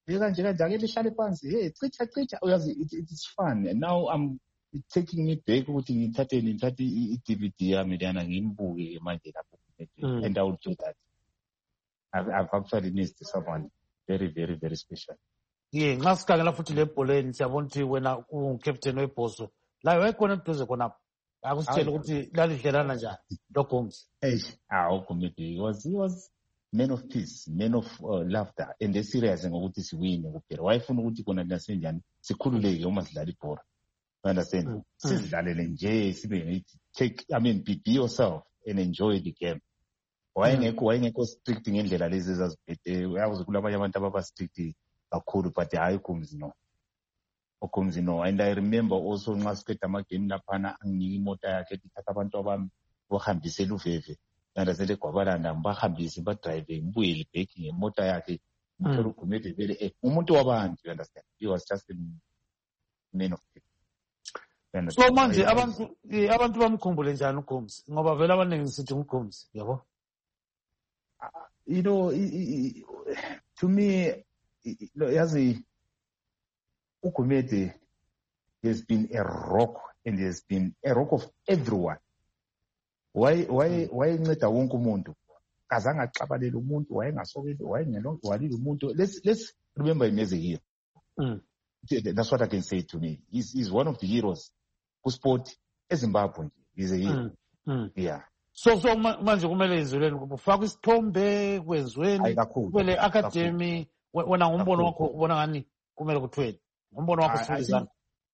Hey, it's fun. And now I'm taking me back ukuthi ngithathe ngithathe i-D V D yami lana ngimbuke manje lapho. And I will do that. I've, I've actually missed someone very, very, very special. Yeah, nxa sikhangela futhi le bholeni siyabona ukuthi wena ungicaptain webhozo. La wayekhona eduze khonapho. Akusitshela ukuthi lalidlelana njani lo Gumzi. Hey, awu Gumede was he was man of peace, man of uh, laughter, and the serious ngokuthi siwine kuphela. Wayefuna ukuthi kona nasenjani sikhululeke uma sidlala ibhola. You understand? Mm. Sidlalele nje sibe ngithi take, I mean, be, be yourself and enjoy the game. Wayengekho wayengekho strict ngendlela lezi ezaziphethe. Uyazi kulabanye abantu ababa strict kakhulu, but hayi Gumzi no. Gumzi no. And I remember also nxa siqeda ama game laphana anginika imoto yakhe ithatha abantu abami bohambisela uveve. Nandazele kwabalanda mbahambisi badrive ngibuyele back ngemoto yakhe ngithola uGumede vele eh umuntu wabantu, you understand? He was just a man of people. So manje abantu abantu bamkhumbule njani uGumzi ngoba vele abaningi sithi uGumzi, yabo? You know, to me yazi uGumede has been a rock, and he has been a rock of everyone. Why why why inceda wonke umuntu? Azange axabalele umuntu, wayengasokeli, wayengelonke walile umuntu. Let's let's remember him as a hero. Mm. That's what I can say to me. He's he's one of the heroes ku sport eZimbabwe. He's a hero. Mm. Mm. Yeah. So so manje kumele izweleni kufaka isithombe kwezweni kwele academy wena ngombono wakho ubona ngani kumele kuthweni? Ngombono wakho sifuzana.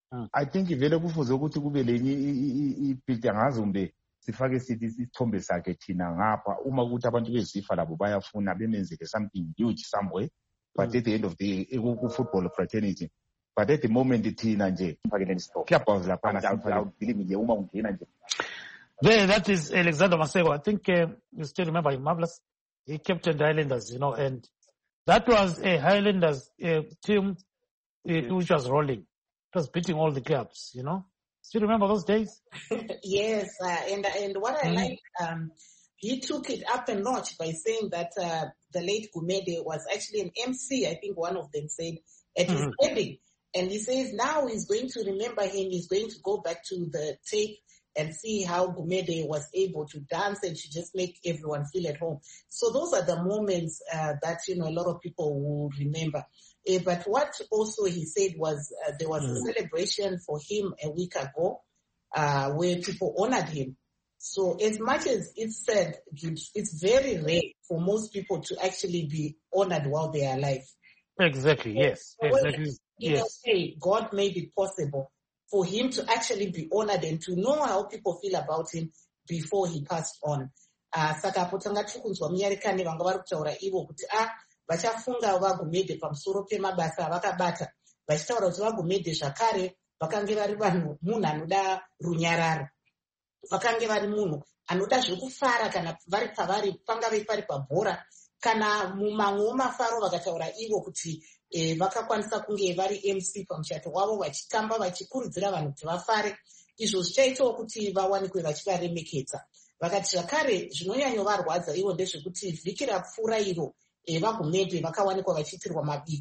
I think ivele kufuze ukuthi kube lenye i-build angazi umbe sifake sithi isithombe sakhe thina ngapha uma ukuthi abantu bezifa labo bayafuna bemenzeke something huge somewhere, but mm. at the end of the day ku football fraternity, but at the moment thina nje fake le stop clubhouse lapha na believe nje uma ungena nje. There, that is Alexander Maseko. I think uh, you still remember him, Marvelous. He captained the Highlanders, you know, and that was a Highlanders uh, team uh, which was rolling. It was beating all the clubs, you know. Still remember those days? Yes, uh, and and what I mm. like, um, he took it up a notch by saying that uh, the late Gumede was actually an M C, I think one of them said, at his mm-hmm. wedding. And he says now he's going to remember him, he's going to go back to the tape and see how Gumede was able to dance and to just make everyone feel at home. So those are the moments uh, that, you know, a lot of people will remember. Uh, but what also he said was uh, there was mm. a celebration for him a week ago uh, where people honored him. So as much as it's said, it's very rare for most people to actually be honored while they are alive. Exactly, yes. So exactly. In yes. a way, God made it possible for him to actually be honored and to know how people feel about him before he passed on. Uh, saka potanga chukunzwa miyarikani vanga vari kutaura ivo kuti ah vachafunga vaGumede pamusoro pemabasa vakabata vachitaura kuti vaGumede zvakare vakange vari vanhu munhu anoda runyararo, vakange vari munhu anoda zvekufara kana vari pavari pangave pari pabhora kana mumamwe mafaro vakataura ivo kuti eh, vakakwanisa kunge vari M C pamuchato wavo vachitamba vachikurudzira vanhu kuti vafare. Izvo zvichaitawo kuti vawanikwe vachivaremekedza. Vakati zvakare zvinonyanyovarwadza ivo ndezvekuti vhiki rapfuura iro eh, vaGumede vakawanikwa vachiitirwa mabiko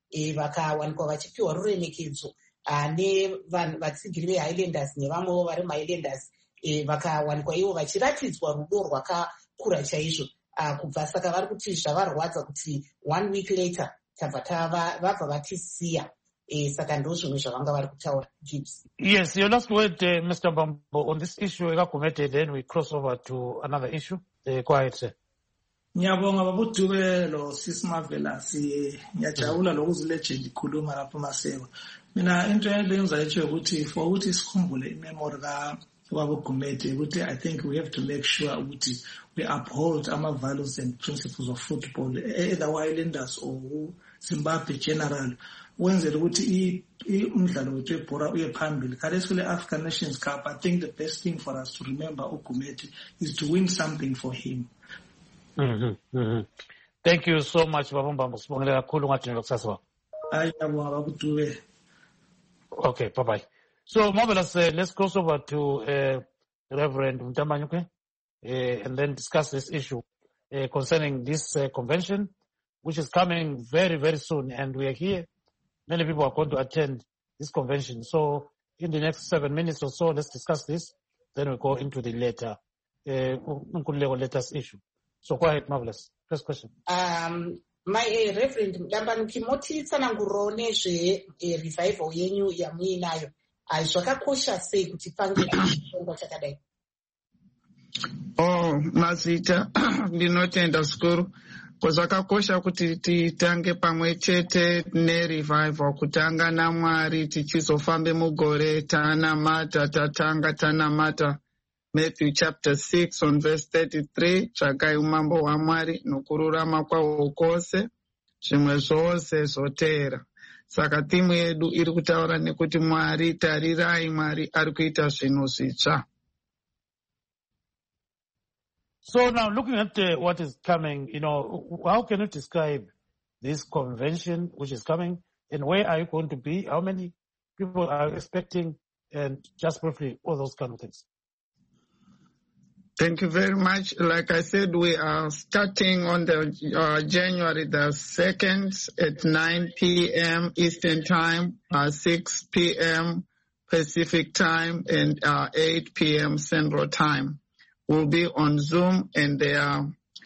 e, vakawanikwa vachipiwa ruremekedzo nevanhu vatsigiri vehighlanders nevamwewo vari muhighlanders e, vakawanikwa ivo vachiratidzwa rudo rwakakura chaizvo. Kubva saka vari kuti zvavarwadza kuti one week later tabva vabva vatisiya. E, saka ndo zvimwe zvavanga vari kutaura. Gibbs. Yes, your last word, uh, Mister Mbambo, on this issue ekakomete, then we cross over to another issue. Uh, go ahead, sir. Ngiyabonga babudube lo Sis Marvelous, ngiyajabula lokuzilegend ikhuluma lapha Maseko. Mina into eyenza etsho ukuthi for ukuthi sikhumbule imemory ka wabugumede ukuthi I think we have to make sure ukuthi we uphold our values and principles of football, either Highlanders or Zimbabwe general. Wenzela ukuthi umdlalo wethu webhola uye phambili. Kale kule African Nations Cup, I think the best thing for us to remember uGumede is to win something for him. Mm-hmm, mm-hmm. Thank you so much, Baba Mbambo. Sibongela kakhulu ngathi nokusasa. Ayabonga babudube. Okay, bye-bye. So, Marvelous, uh, let's cross over to uh, Reverend Mutambanyuke uh, and then discuss this issue uh, concerning this uh, convention, which is coming very, very soon. And we are here. Many people are going to attend this convention. So, in the next seven minutes or so, let's discuss this. Then we'll go into the later, uh, latest issue. So, go ahead, Marvelous. First question. Um, my uh, Reverend Mutambanyuke, moti tsananguro nezve revival yenyu yamuinayo. Zvakakosha sei kuti pange chirongwa chakadai? Oh, mazita ndinotenda zvikuru. Zvakakosha kuti titange pamwe chete nerevival, kutanga naMwari tichizofambe mugore tanamata tatanga tanamata. Matthew chapter six on verse thirty-three, tsvakai umambo hwaMwari nokururama kwawo kwose, zvimwe zvose zvoteera. Saka timu yedu iri kutaura nekuti Mwari, tarirai, Mwari ari kuita zvinhu zvitsva. So now looking at uh, what is coming, you know, how can you describe this convention which is coming, and where are you going to be? How many people are expecting, and just briefly, all those kind of things? Thank you very much. Like I said, we are starting on the uh, January the second at nine p.m. Eastern Time, uh, six p.m. Pacific Time, and uh, eight p.m. Central Time. We'll be on Zoom, and there are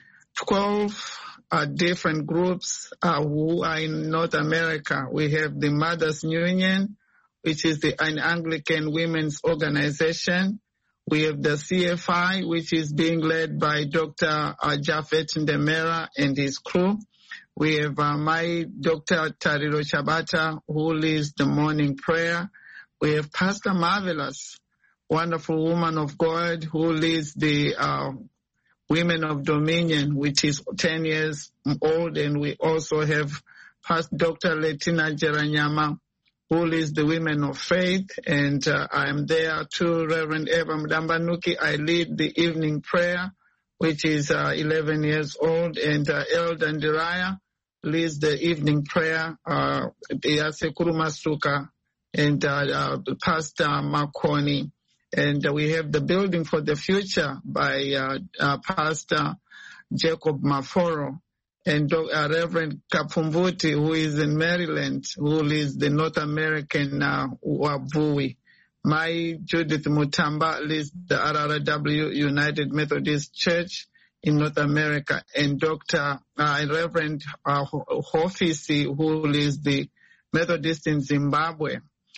twelve uh, different groups uh, who are in North America. We have the Mothers Union, which is the an Anglican women's organization. We have the C F I, which is being led by Doctor Uh, Japhet Ndemera and his crew. We have uh, my Doctor Tariro Chabata, who leads the morning prayer. We have Pastor Marvelous, wonderful woman of God, who leads the uh, Women of Dominion, which is ten years old. And we also have Pastor Doctor Letina Jeranyama, who leads the Women of Faith, and uh, I am there too. Reverend Eva Mudambanuki, I lead the evening prayer, which is uh, eleven years old, and uh, Elder Ndiraya leads the evening prayer, uh, Yasekuru Masuka, and uh, uh, Pastor Makoni. And uh, we have the Building for the Future by uh, uh, Pastor Jacob Maforo. And uh, Reverend Kapumbuti, who is in Maryland, who leads the North American uh, Wabui. My Judith Mutamba leads the R R W United Methodist Church in North America. And Doctor Uh, Reverend uh, Hofisi, who leads the Methodist in Zimbabwe,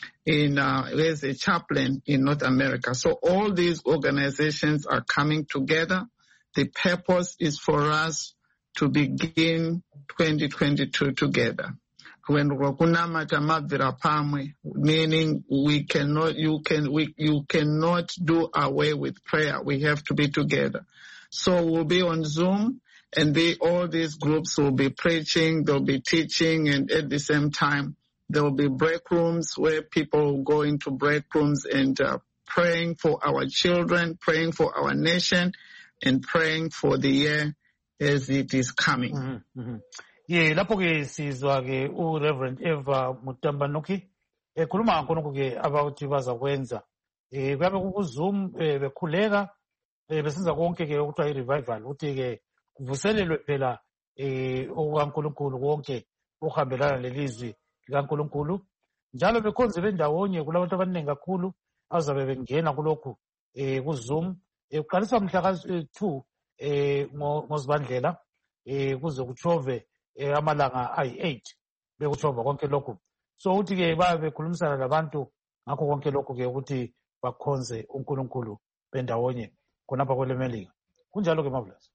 in uh, as a chaplain in North America. So all these organizations are coming together. The purpose is for us to begin twenty twenty-two together. When Rokunamata Mabvira Pamwe, meaning we cannot, you can, we, you cannot do away with prayer. We have to be together. So we'll be on Zoom, and they, all these groups will be preaching, they'll be teaching, and at the same time, there will be break rooms where people will go into break rooms and uh, praying for our children, praying for our nation, and praying for the year as it is coming. Mm-hmm, mm-hmm. Yeah, lapho ke sizwa ke u Reverend Eva Mutambanuki ekhuluma ngakho ke abakuthi bazakwenza eh babe ku Zoom bekhuleka besenza konke ke ukuthiwa i revival uthi ke kuvuselelwe phela eh okaNkulunkulu konke ukuhambelana lelizwi likaNkulunkulu njalo bekhonze bendawonye kulabantu abaningi kakhulu azabe bengena kulokhu eh kuZoom eqalisa mhla ka two eh ngozibandlela eh kuze kuchove amalanga ayi eight bekuchova konke lokhu so uthi ke babe bekhulumisana labantu ngakho konke lokhu ke ukuthi bakhonze uNkulunkulu bendawonye khonapha kwelemelika kunjalo ke Marvelous.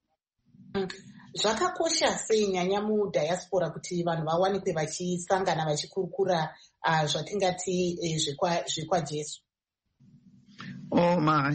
Zvakakosha seinyanya mudiaspora kuti vanhu vawanikwe vachisangana vachikurukura zvatingati zvikwa Jesu. Oh my,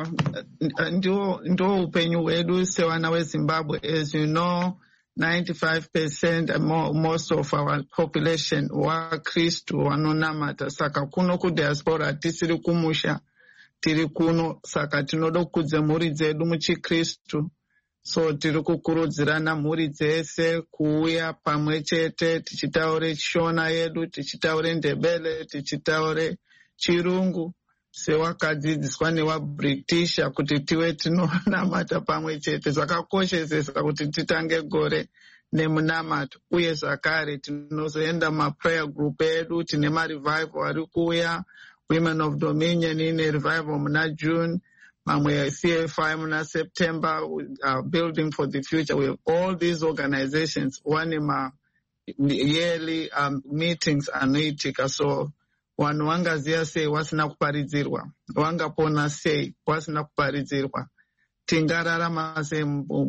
ndo ndo upenyu wedu sevana weZimbabwe. As you know, ninety-five percent most of our population wa Kristu vanonamata, saka kuno ku diaspora tisiri kumusha tiri kuno, saka tinoda kukudza mhuri dzedu muchiKristu. So tiri kukurudzirana mhuri dzese kuuya pamwe chete tichitaure Shona yedu, tichitaure Ndebele, tichitaure Chirungu sewakadzidziswa nevaBritish kuti tive tinonamata pamwe chete. Zvakakoshesesa kuti titange gore nemunamato, uye zvakare tinozoenda maprayer group edu. Tine marevival ari kuuya, Women of Dominion ine revival muna June, mamwe C F I muna September, uh, Building for the Future. We have all these organizations one ma yearly um, meetings anoitika. So vanhu vangaziva sei vasina kuparidzirwa, vangapona sei vasina kuparidzirwa, tingararama sei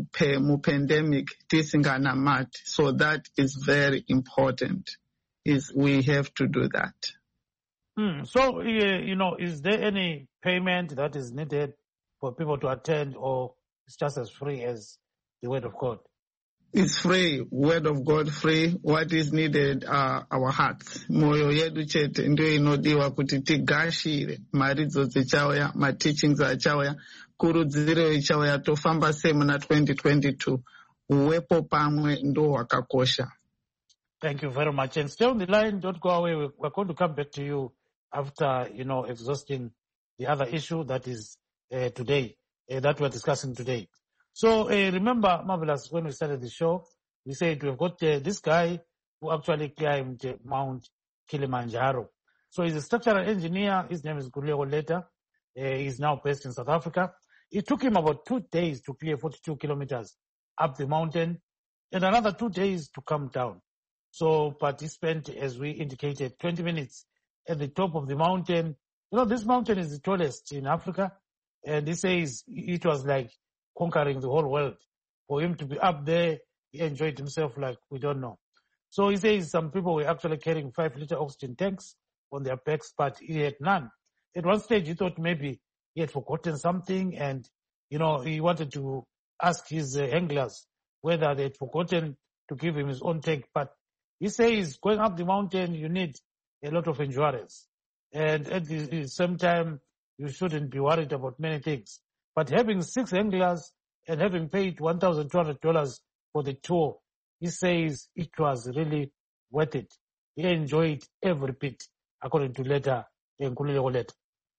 mupandemic tisinganamati. So that is very important. Is we have to do that. Hmm. So, uh, you know, is there any payment that is needed for people to attend, or it's just as free as the Word of God? It's free, Word of God free. What is needed are our hearts. Moyo yedu chete ndio inodiwa kuti tigashire maridzo dzichauya, ma teachings achauya, kurudziro ichauya, tofamba sei muna twenty twenty-two. Uwepo pamwe ndo wakakosha. Thank you very much. And stay on the line, don't go away. We're going to come back to you after, you know, exhausting the other issue that is uh, today, uh, that we're discussing today. So uh, remember, Marvelous, when we started the show, we said we've got uh, this guy who actually climbed uh, Mount Kilimanjaro. So he's a structural engineer. His name is Gulego Leta. Uh, he's now based in South Africa. It took him about two days to clear forty-two kilometers up the mountain and another two days to come down. So, but he spent, as we indicated, twenty minutes at the top of the mountain. You know, this mountain is the tallest in Africa. And he says it was like conquering the whole world. For him to be up there, he enjoyed himself like we don't know. So he says some people were actually carrying five liter oxygen tanks on their backs, but he had none. At one stage, he thought maybe he had forgotten something, and, you know, he wanted to ask his uh, anglers whether they had forgotten to give him his own tank. But he says going up the mountain, you need a lot of endurance. And at the same time, you shouldn't be worried about many things. But having six anglers and having paid one thousand two hundred dollars for the tour, he says it was really worth it. He enjoyed every bit, according to Leta Nkululeko Leta.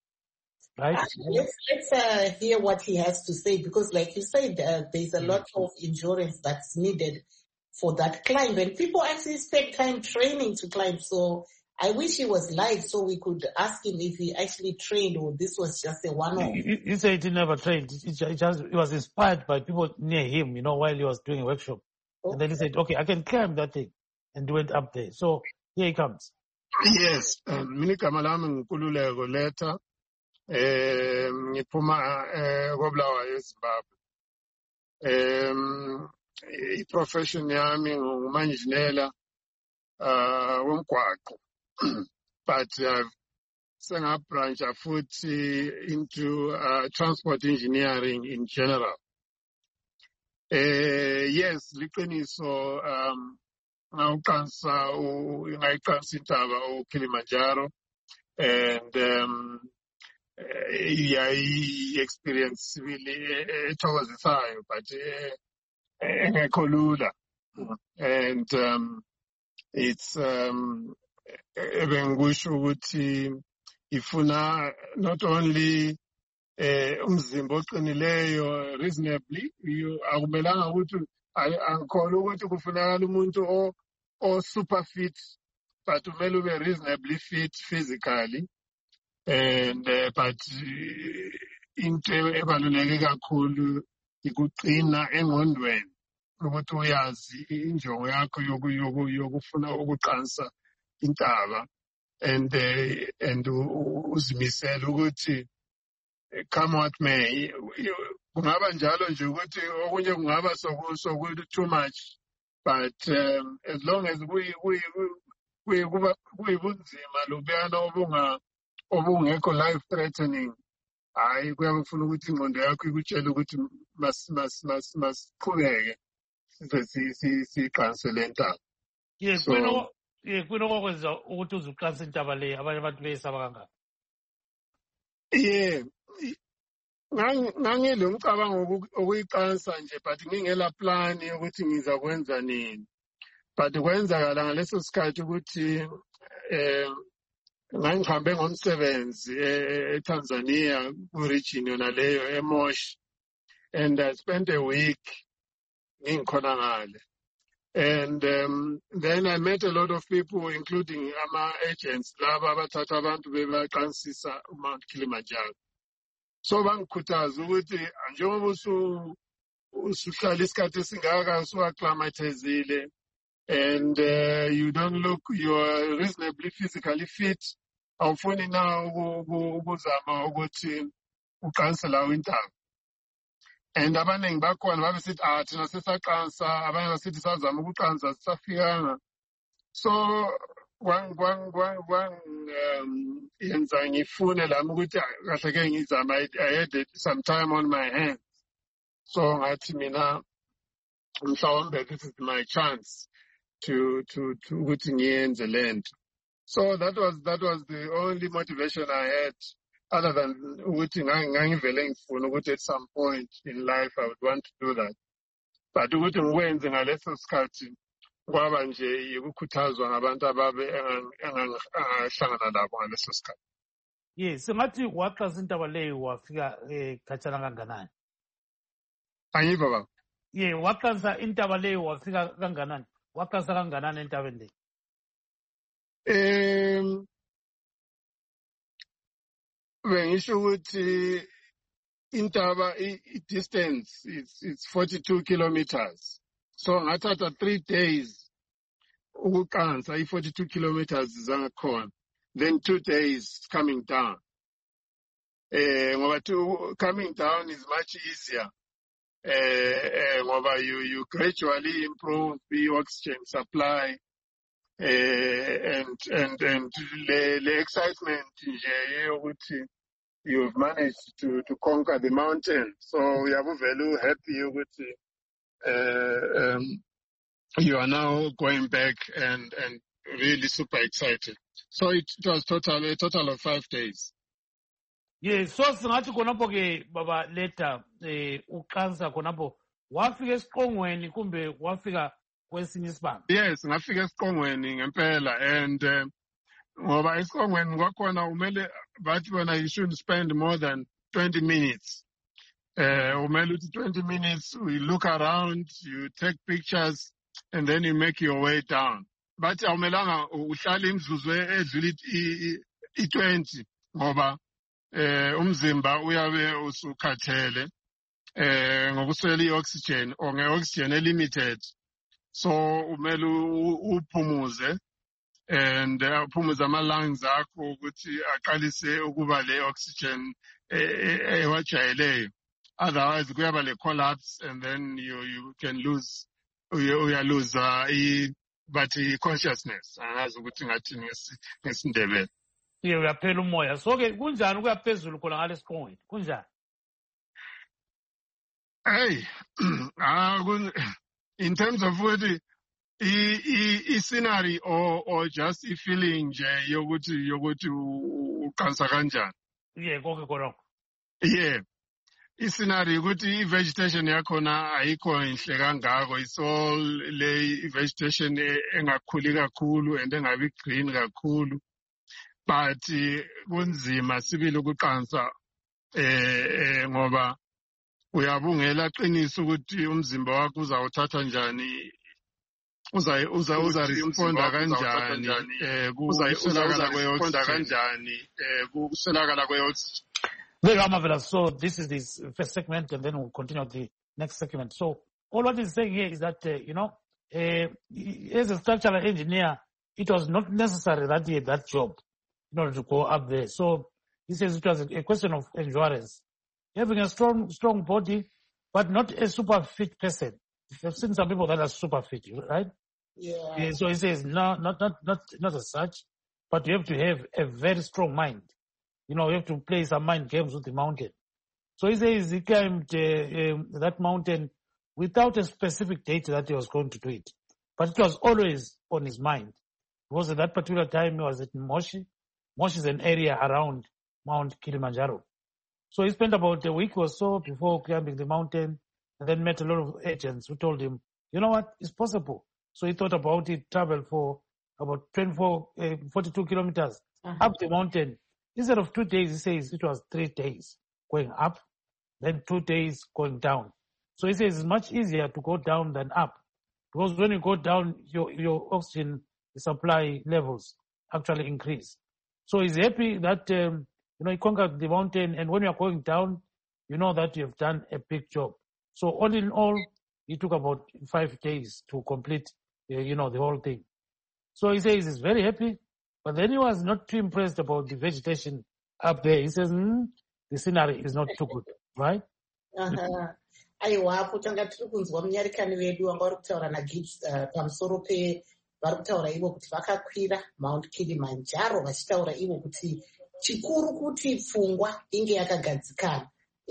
Right? Uh, let's let's uh, hear what he has to say, because like you said, uh, there's a lot of endurance that's needed for that climb, and people actually spend time training to climb. So I wish he was live so we could ask him if he actually trained or this was just a one-off. He, he said he never trained. He, just, he was inspired by people near him, you know, while he was doing a workshop. Okay. And then he said, okay, I can climb that thing, and went up there. So here he comes. Yes, Minika Malam Nkululeko Leta, Puma Goblawa Zimbabwe. Profession yami ngumanjinela womgwaqo. But I've uh, branch futhi into uh, transport engineering in general. Uh, yes, liqiniso um ngawuqansa ngayqansa intaba u Kilimanjaro, and um I experience really ethokozisayo, but engekho lula, and um it's um ebengisho ukuthi ifuna not only umzimba oqinileyo reasonably, akumelanga ukuthi angikholwa ukuthi kufunakala umuntu or super fit, but umele ube reasonably fit physically. And uh, but uh, into ebaluleke kakhulu ikugcina engqondweni ukuthi uyazi injongo yakho yokufuna ukuqansa intaba, and uh, and uzimisela ukuthi come what may. Kungaba njalo nje ukuthi okunye kungaba sokuthi too much, but um, as long as we we we kuba kuyibunzima lobuyana obunga obungekho life threatening, hayi kuyafuna ukuthi ingqondo yakho ikutshela ukuthi mas mas mas masiqhubeke size siqanse le ntaba. Ye kwino ye kwino kokwenza ukuthi uzuqansa intaba le abanye abantu beyisaba kangaka. Yeah, ngangile umcabango okuyiqansa nje, but ngingela plan ukuthi ngiza kwenza nini. But kwenzakala ngaleso sikhathi ukuthi eh ngangihambe ngomsebenzi eTanzania ku-region yona leyo eMoshi, and I spent a week ngikhona ngale. And um, then I met a lot of people, including ama agents laba abathatha abantu bebaqansisa uMount Kilimanjaro. So bangikhuthaza ukuthi njengoba usu usuhlala isikhathi esingaka usu-acclimatizile, and uh, you don't look, you are reasonably physically fit, awufuni na ukuzama ukuthi uqanse lawo intaba. And abaningi bakhona babesithi ah thina sesaqansa, abanye basithi sazama ukuqansa sisafikanga. So kwang kwang kwang kwang um yenza ngifune lami ukuthi kahle ke ngizama. I had some time on my hands, so ngathi mina mhlawumbe this is my chance to to to ukuthi ngiyenze lento. So that was that was the only motivation I had, other than ukuthi ngangivele ngifuna ukuthi at some point in life I would want to do that. But ukuthi ngikwenze ngaleso sikhathi kwaba nje yikukhuthazwa ngabantu ababe engahlangana nabo ngaleso sikhathi. Yes, singathi waqansa intaba leyo wafika khatshana kanganani? Angiva baba. Ye, waqansa intaba leyo wafika kanganani? Waqansa kanganani entabeni leyo? Um, bengisho ukuthi intaba i-distance it's it's forty-two kilometers. So ngathatha three days ukuqansa i-forty-two kilometers zangakhona, then two days coming down. Eh ngoba to coming down is much easier. Eh ngoba you you gradually improve the oxygen supply. Uh, and and and the, the excitement nje you've managed to to conquer the mountain, so we are very happy ukuthi uh, um, you are now going back and and really super excited. So it, it was total a total of five days. Yes, so singathi khonapho ke baba later eh uqansa khonapho wafika esiqongweni kumbe wafika kwesinye isibanga? Yes, ngafika esiqongweni ngempela, and uh, ngoba esiqongweni kwakhona umele bathi bona you shouldn't spend more than twenty minutes. Uh, umele uthi twenty minutes, you look around, you take pictures, and then you make your way down. Bathi awumelanga uhlale imzuzu edlula i-twenty ngoba eh umzimba uyabe usukhathele eh ngokuswela i-oxygen or nge-oxygen limited. So umele uphumuze and uphumuze ama-lungs akho ukuthi aqalise ukuba le oxygen ewajayeleyo. Otherwise kuyaba le collapse, and then you you can lose uya lose i but consciousness. Angazi ukuthi ngathi ngesindebele. Ye uyaphela umoya. So ke kunjani ukuya phezulu khona ngalesiqongweni? Kunjani? Hey, ah in terms of what i scenery or or just a feeling nje yokuthi yokuthi uqansa kanjani? Yeah, konke khona. Yeah. I scenery ukuthi i vegetation yakhona ayikho inhle kangako, it's all le vegetation engakhuli kakhulu and engabi green kakhulu, but kunzima sibili ukuqansa eh ngoba uyabungela qiniso ukuthi umzimba wakho uzawuthatha njani uza uza uza responda kanjani eh kuswelakala kwe-oxygen eh kuswelakala kwe-oxygen. Very marvelous. So this is this first segment, and then we'll continue with the next segment. So all what he's saying here is that, uh, you know, uh, as a structural engineer, it was not necessary that he had that job in order to go up there. So he says it was a question of endurance. Having a strong, strong body, but not a super fit person. I've seen some people that are super fit, right? Yeah. Yeah, so he says, no, not, not, not, not as such, but you have to have a very strong mind. You know, you have to play some mind games with the mountain. So he says he climbed uh, um, that mountain without a specific date that he was going to do it. But it was always on his mind. Because at that particular time he was at Moshi. Moshi is an area around Mount Kilimanjaro. So he spent about a week or so before climbing the mountain, and then met a lot of agents who told him, you know what, it's possible. So he thought about it, traveled for about twenty-four, uh, forty-two kilometers uh-huh. up the mountain. Instead of two days, he says it was three days going up, then two days going down. So he says it's much easier to go down than up, because when you go down, your, your oxygen supply levels actually increase. So he's happy that, um, you know, he conquered the mountain, and when you are going down, you know that you have done a big job. So all in all, it took about five days to complete, uh, you know, the whole thing. So he says he's very happy, but then he was not too impressed about the vegetation up there. He says, mm, the scenery is not too good, right? Uh-huh. Aiwa kutanga tiri kunzwa munyarikani vedu vanga vari kutaura naGibbs pamusoro pe vari kutaura ivo kuti vakakwira Mount Kilimanjaro, vachitaura ivo kuti chikuru kuti pfungwa inge yakagadzikana.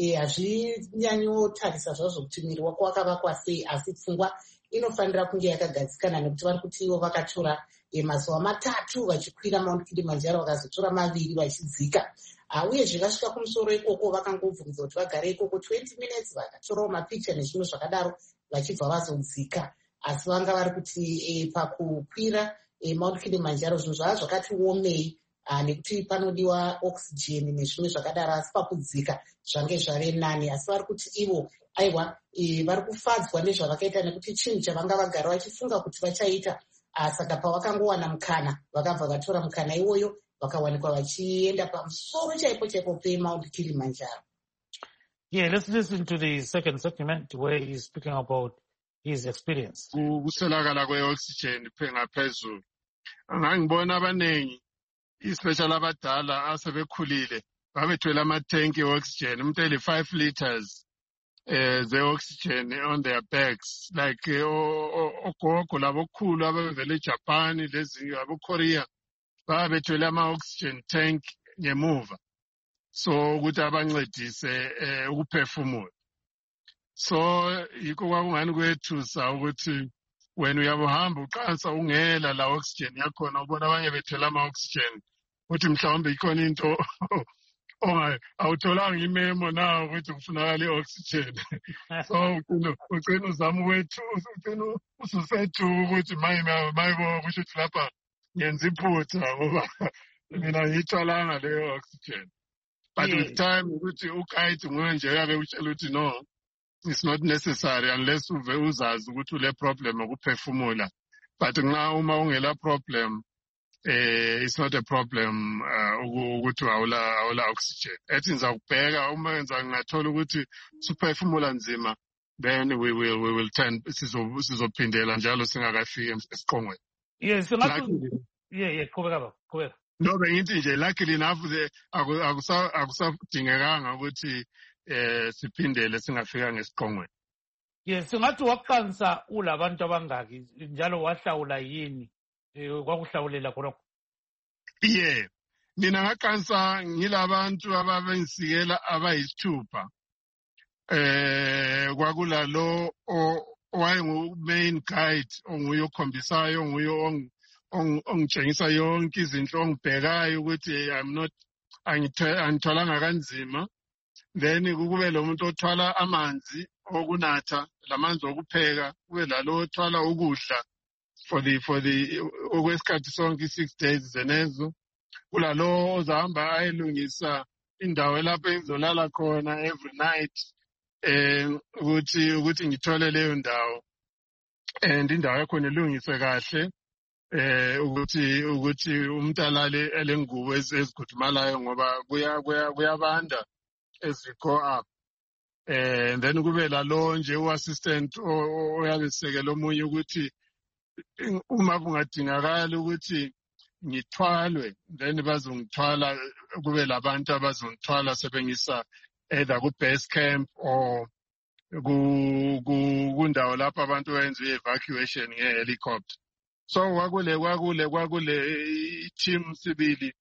Hazvinyanyotarisa zvazvo kuti miri wako wakavakwa sei, asi pfungwa inofanira kunge yakagadzikana, nekuti vari kuti ivo vakatora mazuva matatu vachikwira Mount Kilimanjaro, vakazotora maviri vachidzika. Uyezve vasvika kumusoro ikoko vakangobvunza kuti vagare ikoko twenty minutes, vakatorawo mapicha nezvimwe zvakadaro vachibva vazodzika. Asi vanga vari kuti pakukwira Mount Kilimanjaro zvinhu zvava zvakati omei, nekuti panodiwa oxygen nezvimwe zvakadaro, asi pakudzika zvange zvave nani. Asi vari kuti ivo aiwa vari kufadzwa nezvavakaita, nekuti chinhu chavanga vagara vachifunga kuti vachaita. Saka pavakangowana mukana vakabva vatora mukana iwoyo vakawanikwa vachienda pamusoro chaipo chaipo peMount Kilimanjaro. Yeah, let's listen to the second segment where he's speaking about his experience. Kuswelakala kwe-oxygen ngaphezulu. Ngangibona abaningi, especially abadala asebekhulile, babethwele amatanki e-oxygen, umuntu ele five liters uh, the-oxygen on their backs, like ogogo labokhulu abavele eJapan, lezi abo-Korea, babethwele ama-oxygen tank ngemuva, so ukuthi abancedise ukuphefumula. So yikho kwakungani kwethusa ukuthi wena uyabuhamba uqansa ungela la oxygen yakhona, ubona abanye bethwele ama-oxygen, ukuthi mhlawumbe ikhona into awutholanga imemo nawo ukuthi kufunakala i-oxygen. So ugcina uzama ukwethusa, ugcina ususethuka ukuthi mayibo kusho ukuthi lapha ngenza iphutha ngoba mina ngiyithwalanga leyo oxygen. But with time ukuthi uguide nguye nje yabe utshela ukuthi no, it's not necessary unless uve uzazi ukuthi ule problem ukuphefumula. But nxa uma ungela problem, eh, it's not a problem ukuthi awula awula oxygen. Ethi ngizakubheka uma enza ngathola ukuthi uphefumula nzima, then we will we will turn sizophindela njalo singakafiki esiqongweni. Yes, yeah, yeah, qhubeka qhubeka. No, bengithi nje luckily enough akusadingekanga ukuthi eh siphindele singafika ngesiqongweni. Yes, singathi waqansa ulabantu abangaki njalo wahlawula yini kwakuhlawulela khona? Yeah, mina ngaqansa ngilabantu ababengisikela abayisithupha. Eh kwakula lo owayengu main guide onguye okhombisayo, onguye ongitshengisa yonke izinto ongibhekayo ukuthi I'm not angitholanga kanzima. Then kube lo muntu othwala amanzi okunatha, lamanzi okupheka, kube lalo othwala ukudla for the for the okwesikhathi sonke six days zenezo. Kulalo ozahamba ayilungisa indawo lapho engizolala khona every night, eh ukuthi ukuthi ngithole leyo ndawo. and indawo yakhona ilungiswe kahle eh ukuthi ukuthi umuntu alale elengubo ezigudumalayo ngoba kuya kuyabanda as we go up. Eh and then kube la lo nje uassistant oyabesekela omunye ukuthi uma kungadingakala ukuthi ngithwalwe then bazongithwala kube labantu abazongithwala sebengisa either ku base camp or ku kundawo lapho abantu bayenza evacuation ngehelicopter. So kwakule kwakule kwakule team sibili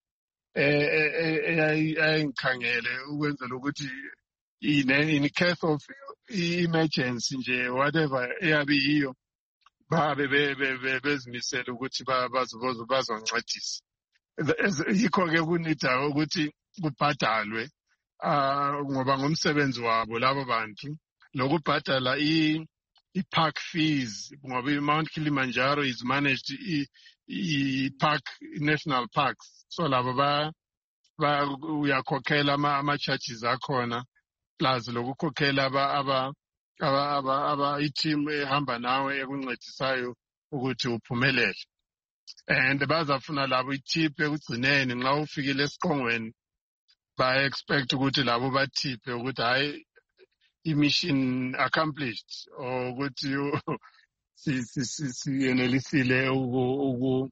eh ayingikhangele ukwenzela ukuthi in in case of emergency nje whatever eyabe yiyo babe bezimisela ukuthi bazoboza bazoncedisa. Yikho ke kunida ukuthi kubhadalwe ngoba ngomsebenzi wabo labo bantu lokubhadala i i-park fees ngoba i-Mount Kilimanjaro is managed i-park national parks, so labo ba uyakhokhela ama-charges akhona plus lokukhokhela aba aba aba aba i-team ehamba nawe ekuncedisayo ukuthi uphumelele. And bazafuna labo i-tip ekugcineni nxa ufikile esiqongweni ba expect ukuthi labo bathiphe ukuthi hayi i-mission accomplished or ukuthi si si siyenelisile uku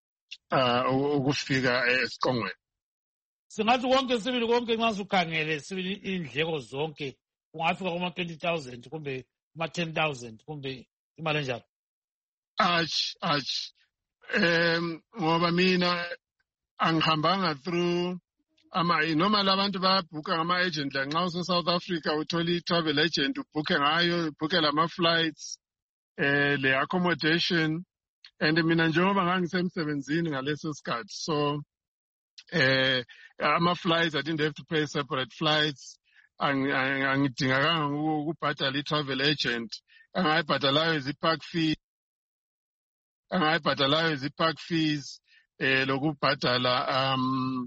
ukufika esiqongweni. Singathi konke sibili konke nxa sukhangele sibili indleko zonke ungafika kuma twenty thousand kumbe kuma ten thousand kumbe imali enjalo. Ach ach em ngoba mina angihambanga through ama normal abantu bayabhuka ngama agent la nxa use South Africa uthola i-travel agent ubhuke ngayo ubhukela ama flights eh le accommodation and mina njengoba ngangisemsebenzini ngaleso sikhathi so eh ama flights I didn't have to pay separate flights. Angidingakanga ukubhadala i-travel agent angayibhadalayo izi-park fee angayibhadalayo izi-park fees eh lokubhadala um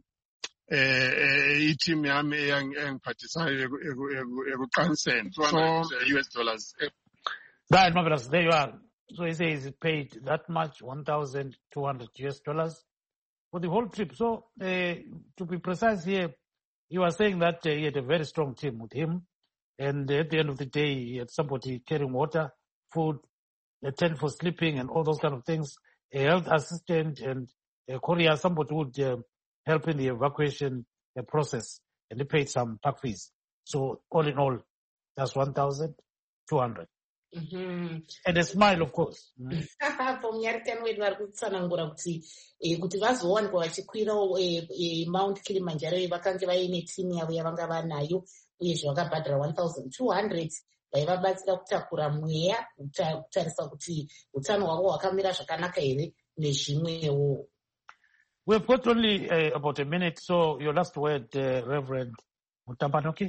eh i-team yami engiphathisayo ekuqaniseni so U S dollars. Right, marvelous. There you are. So he says he paid that much, one thousand two hundred U S dollars for the whole trip. So uh, to be precise here, he was saying that uh, he had a very strong team with him. And at the end of the day, he had somebody carrying water, food, a tent for sleeping and all those kind of things, a health assistant and a courier, somebody would uh, help in the evacuation uh, process. And he paid some park fees. So all in all, that's one thousand two hundred. Mm-hmm. And a smile, of course. Pomnyarikani wedu vari kutsanangura kuti kuti vazowanikwa vachikwira Mount Kilimanjaro vakange vaine timu yavo yavanga vanayo uyezve vakabhadhara one thousand two hundred vaivabatsira kutakura mweya kutarisa kuti utano hwavo hwakamira zvakanaka here nezvimwewo. We've got only uh, about a minute, so your last word, uh, Reverend Mutambanuki.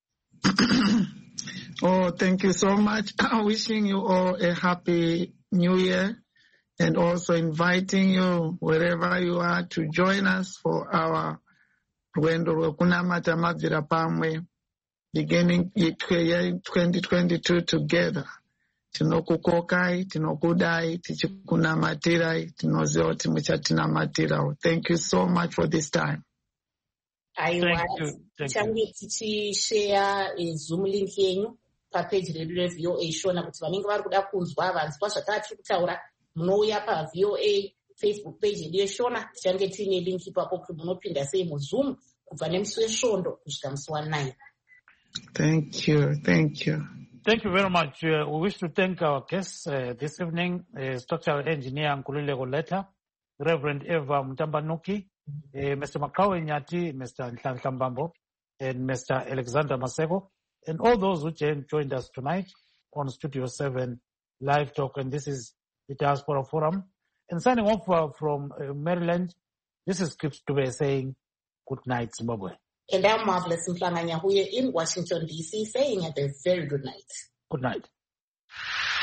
Oh, thank you so much. Wishing you all a happy new year and also inviting you wherever you are to join us for our Rwendo Rwekunamata Mabvira Pamwe beginning twenty twenty-two together. Tinokukokai, tinokudai, tichikunamatirai, tinoziva kuti muchatinamatirawo. Thank you so much for this time. Aiwa, tichange tichishare Zoom link yenyu papage redu reV O A Shona kuti vanenge vari kuda kunzwa vanzwa zvatiri kutaura munouya paV O A Facebook page yedu yeShona tichange tiine link ipapo kuti munopinda sei muZoom kubva nemusi wesvondo kusvika musi wanine. Thank you, thank you. Thank you very much. Uh, we wish to thank our guests uh, this evening, uh, structural engineer Nkululeko Koleta, Reverend Eva Mutambanuki, uh, Mister Makawe Nyati, Mister Nhlanhla Mbambo, and Mister Alexander Maseko, and all those who joined us tonight on Studio seven Live Talk. And this is the Diaspora Forum. And signing off uh, from uh, Maryland, this is Kips Dube saying good night, Zimbabwe. And I'm Marvelous Mhlanga Nyahuye in Washington, D C, saying a very good night. Good night.